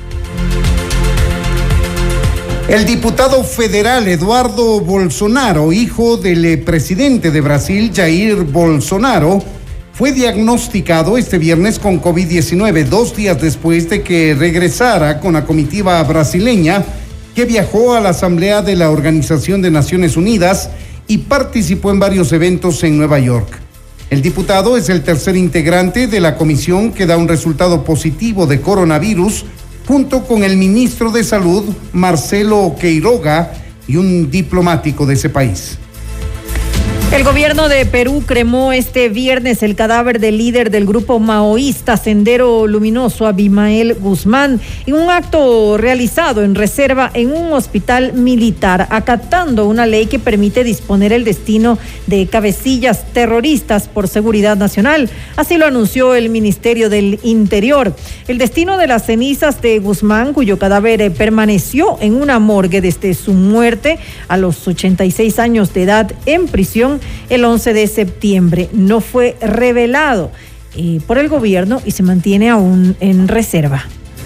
[SPEAKER 2] El diputado federal Eduardo Bolsonaro, hijo del presidente de Brasil, Jair Bolsonaro, fue diagnosticado este viernes con COVID diecinueve, dos días después de que regresara con la comitiva brasileña que viajó a la Asamblea de la Organización de Naciones Unidas y participó en varios eventos en Nueva York. El diputado es el tercer integrante de la comisión que da un resultado positivo de coronavirus, junto con el ministro de Salud, Marcelo Queiroga, y un diplomático de ese país.
[SPEAKER 3] El gobierno de Perú cremó este viernes el cadáver del líder del grupo maoísta Sendero Luminoso, Abimael Guzmán, en un acto realizado en reserva en un hospital militar, acatando una ley que permite disponer el destino de cabecillas terroristas por seguridad nacional. Así lo anunció el Ministerio del Interior. El destino de las cenizas de Guzmán, cuyo cadáver permaneció en una morgue desde su muerte a los ochenta y seis años de edad en prisión, el once de septiembre, no fue revelado eh, por el gobierno y se mantiene aún en reserva.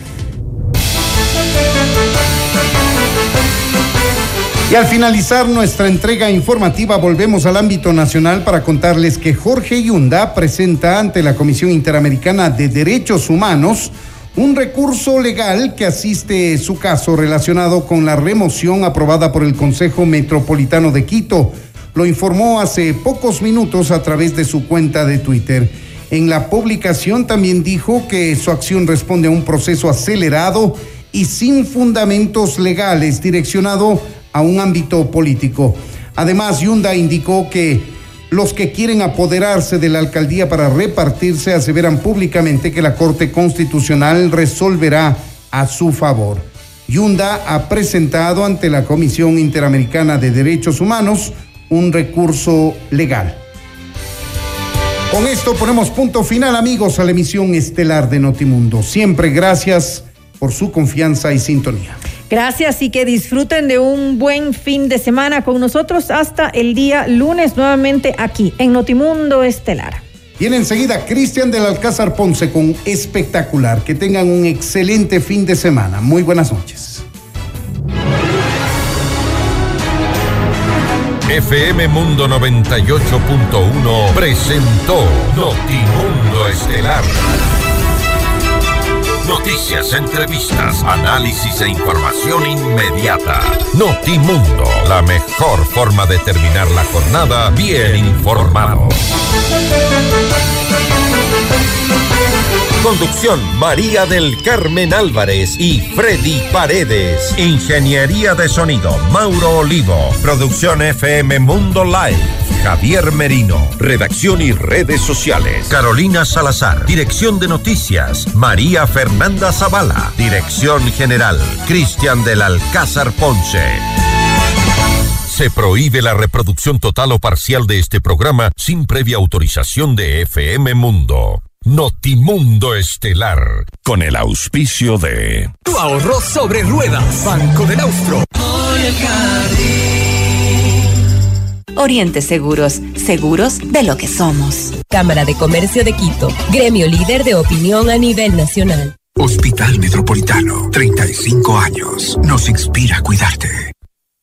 [SPEAKER 2] Y al finalizar nuestra entrega informativa, volvemos al ámbito nacional para contarles que Jorge Yunda presenta ante la Comisión Interamericana de Derechos Humanos Un recurso legal que asiste su caso relacionado con la remoción aprobada por el Consejo Metropolitano de Quito. Lo informó hace pocos minutos a través de su cuenta de Twitter. En la publicación también dijo que su acción responde a un proceso acelerado y sin fundamentos legales direccionado a un ámbito político. Además, Yunda indicó que los que quieren apoderarse de la alcaldía para repartirse aseveran públicamente que la Corte Constitucional resolverá a su favor. Yunda ha presentado ante la Comisión Interamericana de Derechos Humanos un recurso legal. Con esto ponemos punto final, amigos, a la emisión estelar de Notimundo. Siempre gracias por su confianza y sintonía.
[SPEAKER 3] Gracias y que disfruten de un buen fin de semana con nosotros hasta el día lunes nuevamente aquí en Notimundo Estelar.
[SPEAKER 2] Viene enseguida Cristian del Alcázar Ponce con Espectacular. Que tengan un excelente fin de semana. Muy buenas noches.
[SPEAKER 1] F M Mundo noventa y ocho punto uno presentó Notimundo Estelar. Noticias, entrevistas, análisis e información inmediata. Notimundo, la mejor forma de terminar la jornada bien informado. Conducción María del Carmen Álvarez y Freddy Paredes. Ingeniería de sonido Mauro Olivo. Producción F M Mundo Live Javier Merino. Redacción y redes sociales Carolina Salazar. Dirección de noticias María Fernanda Zavala. Dirección general Cristian del Alcázar Ponce. Se prohíbe la reproducción total o parcial de este programa sin previa autorización de F M Mundo. Notimundo Estelar, con el auspicio de...
[SPEAKER 9] Tu ahorro sobre ruedas, Banco del Austro.
[SPEAKER 4] Oriente Seguros, seguros de lo que somos.
[SPEAKER 6] Cámara de Comercio de Quito, gremio líder de opinión a nivel nacional.
[SPEAKER 7] Hospital Metropolitano, treinta y cinco años. Nos inspira a cuidarte.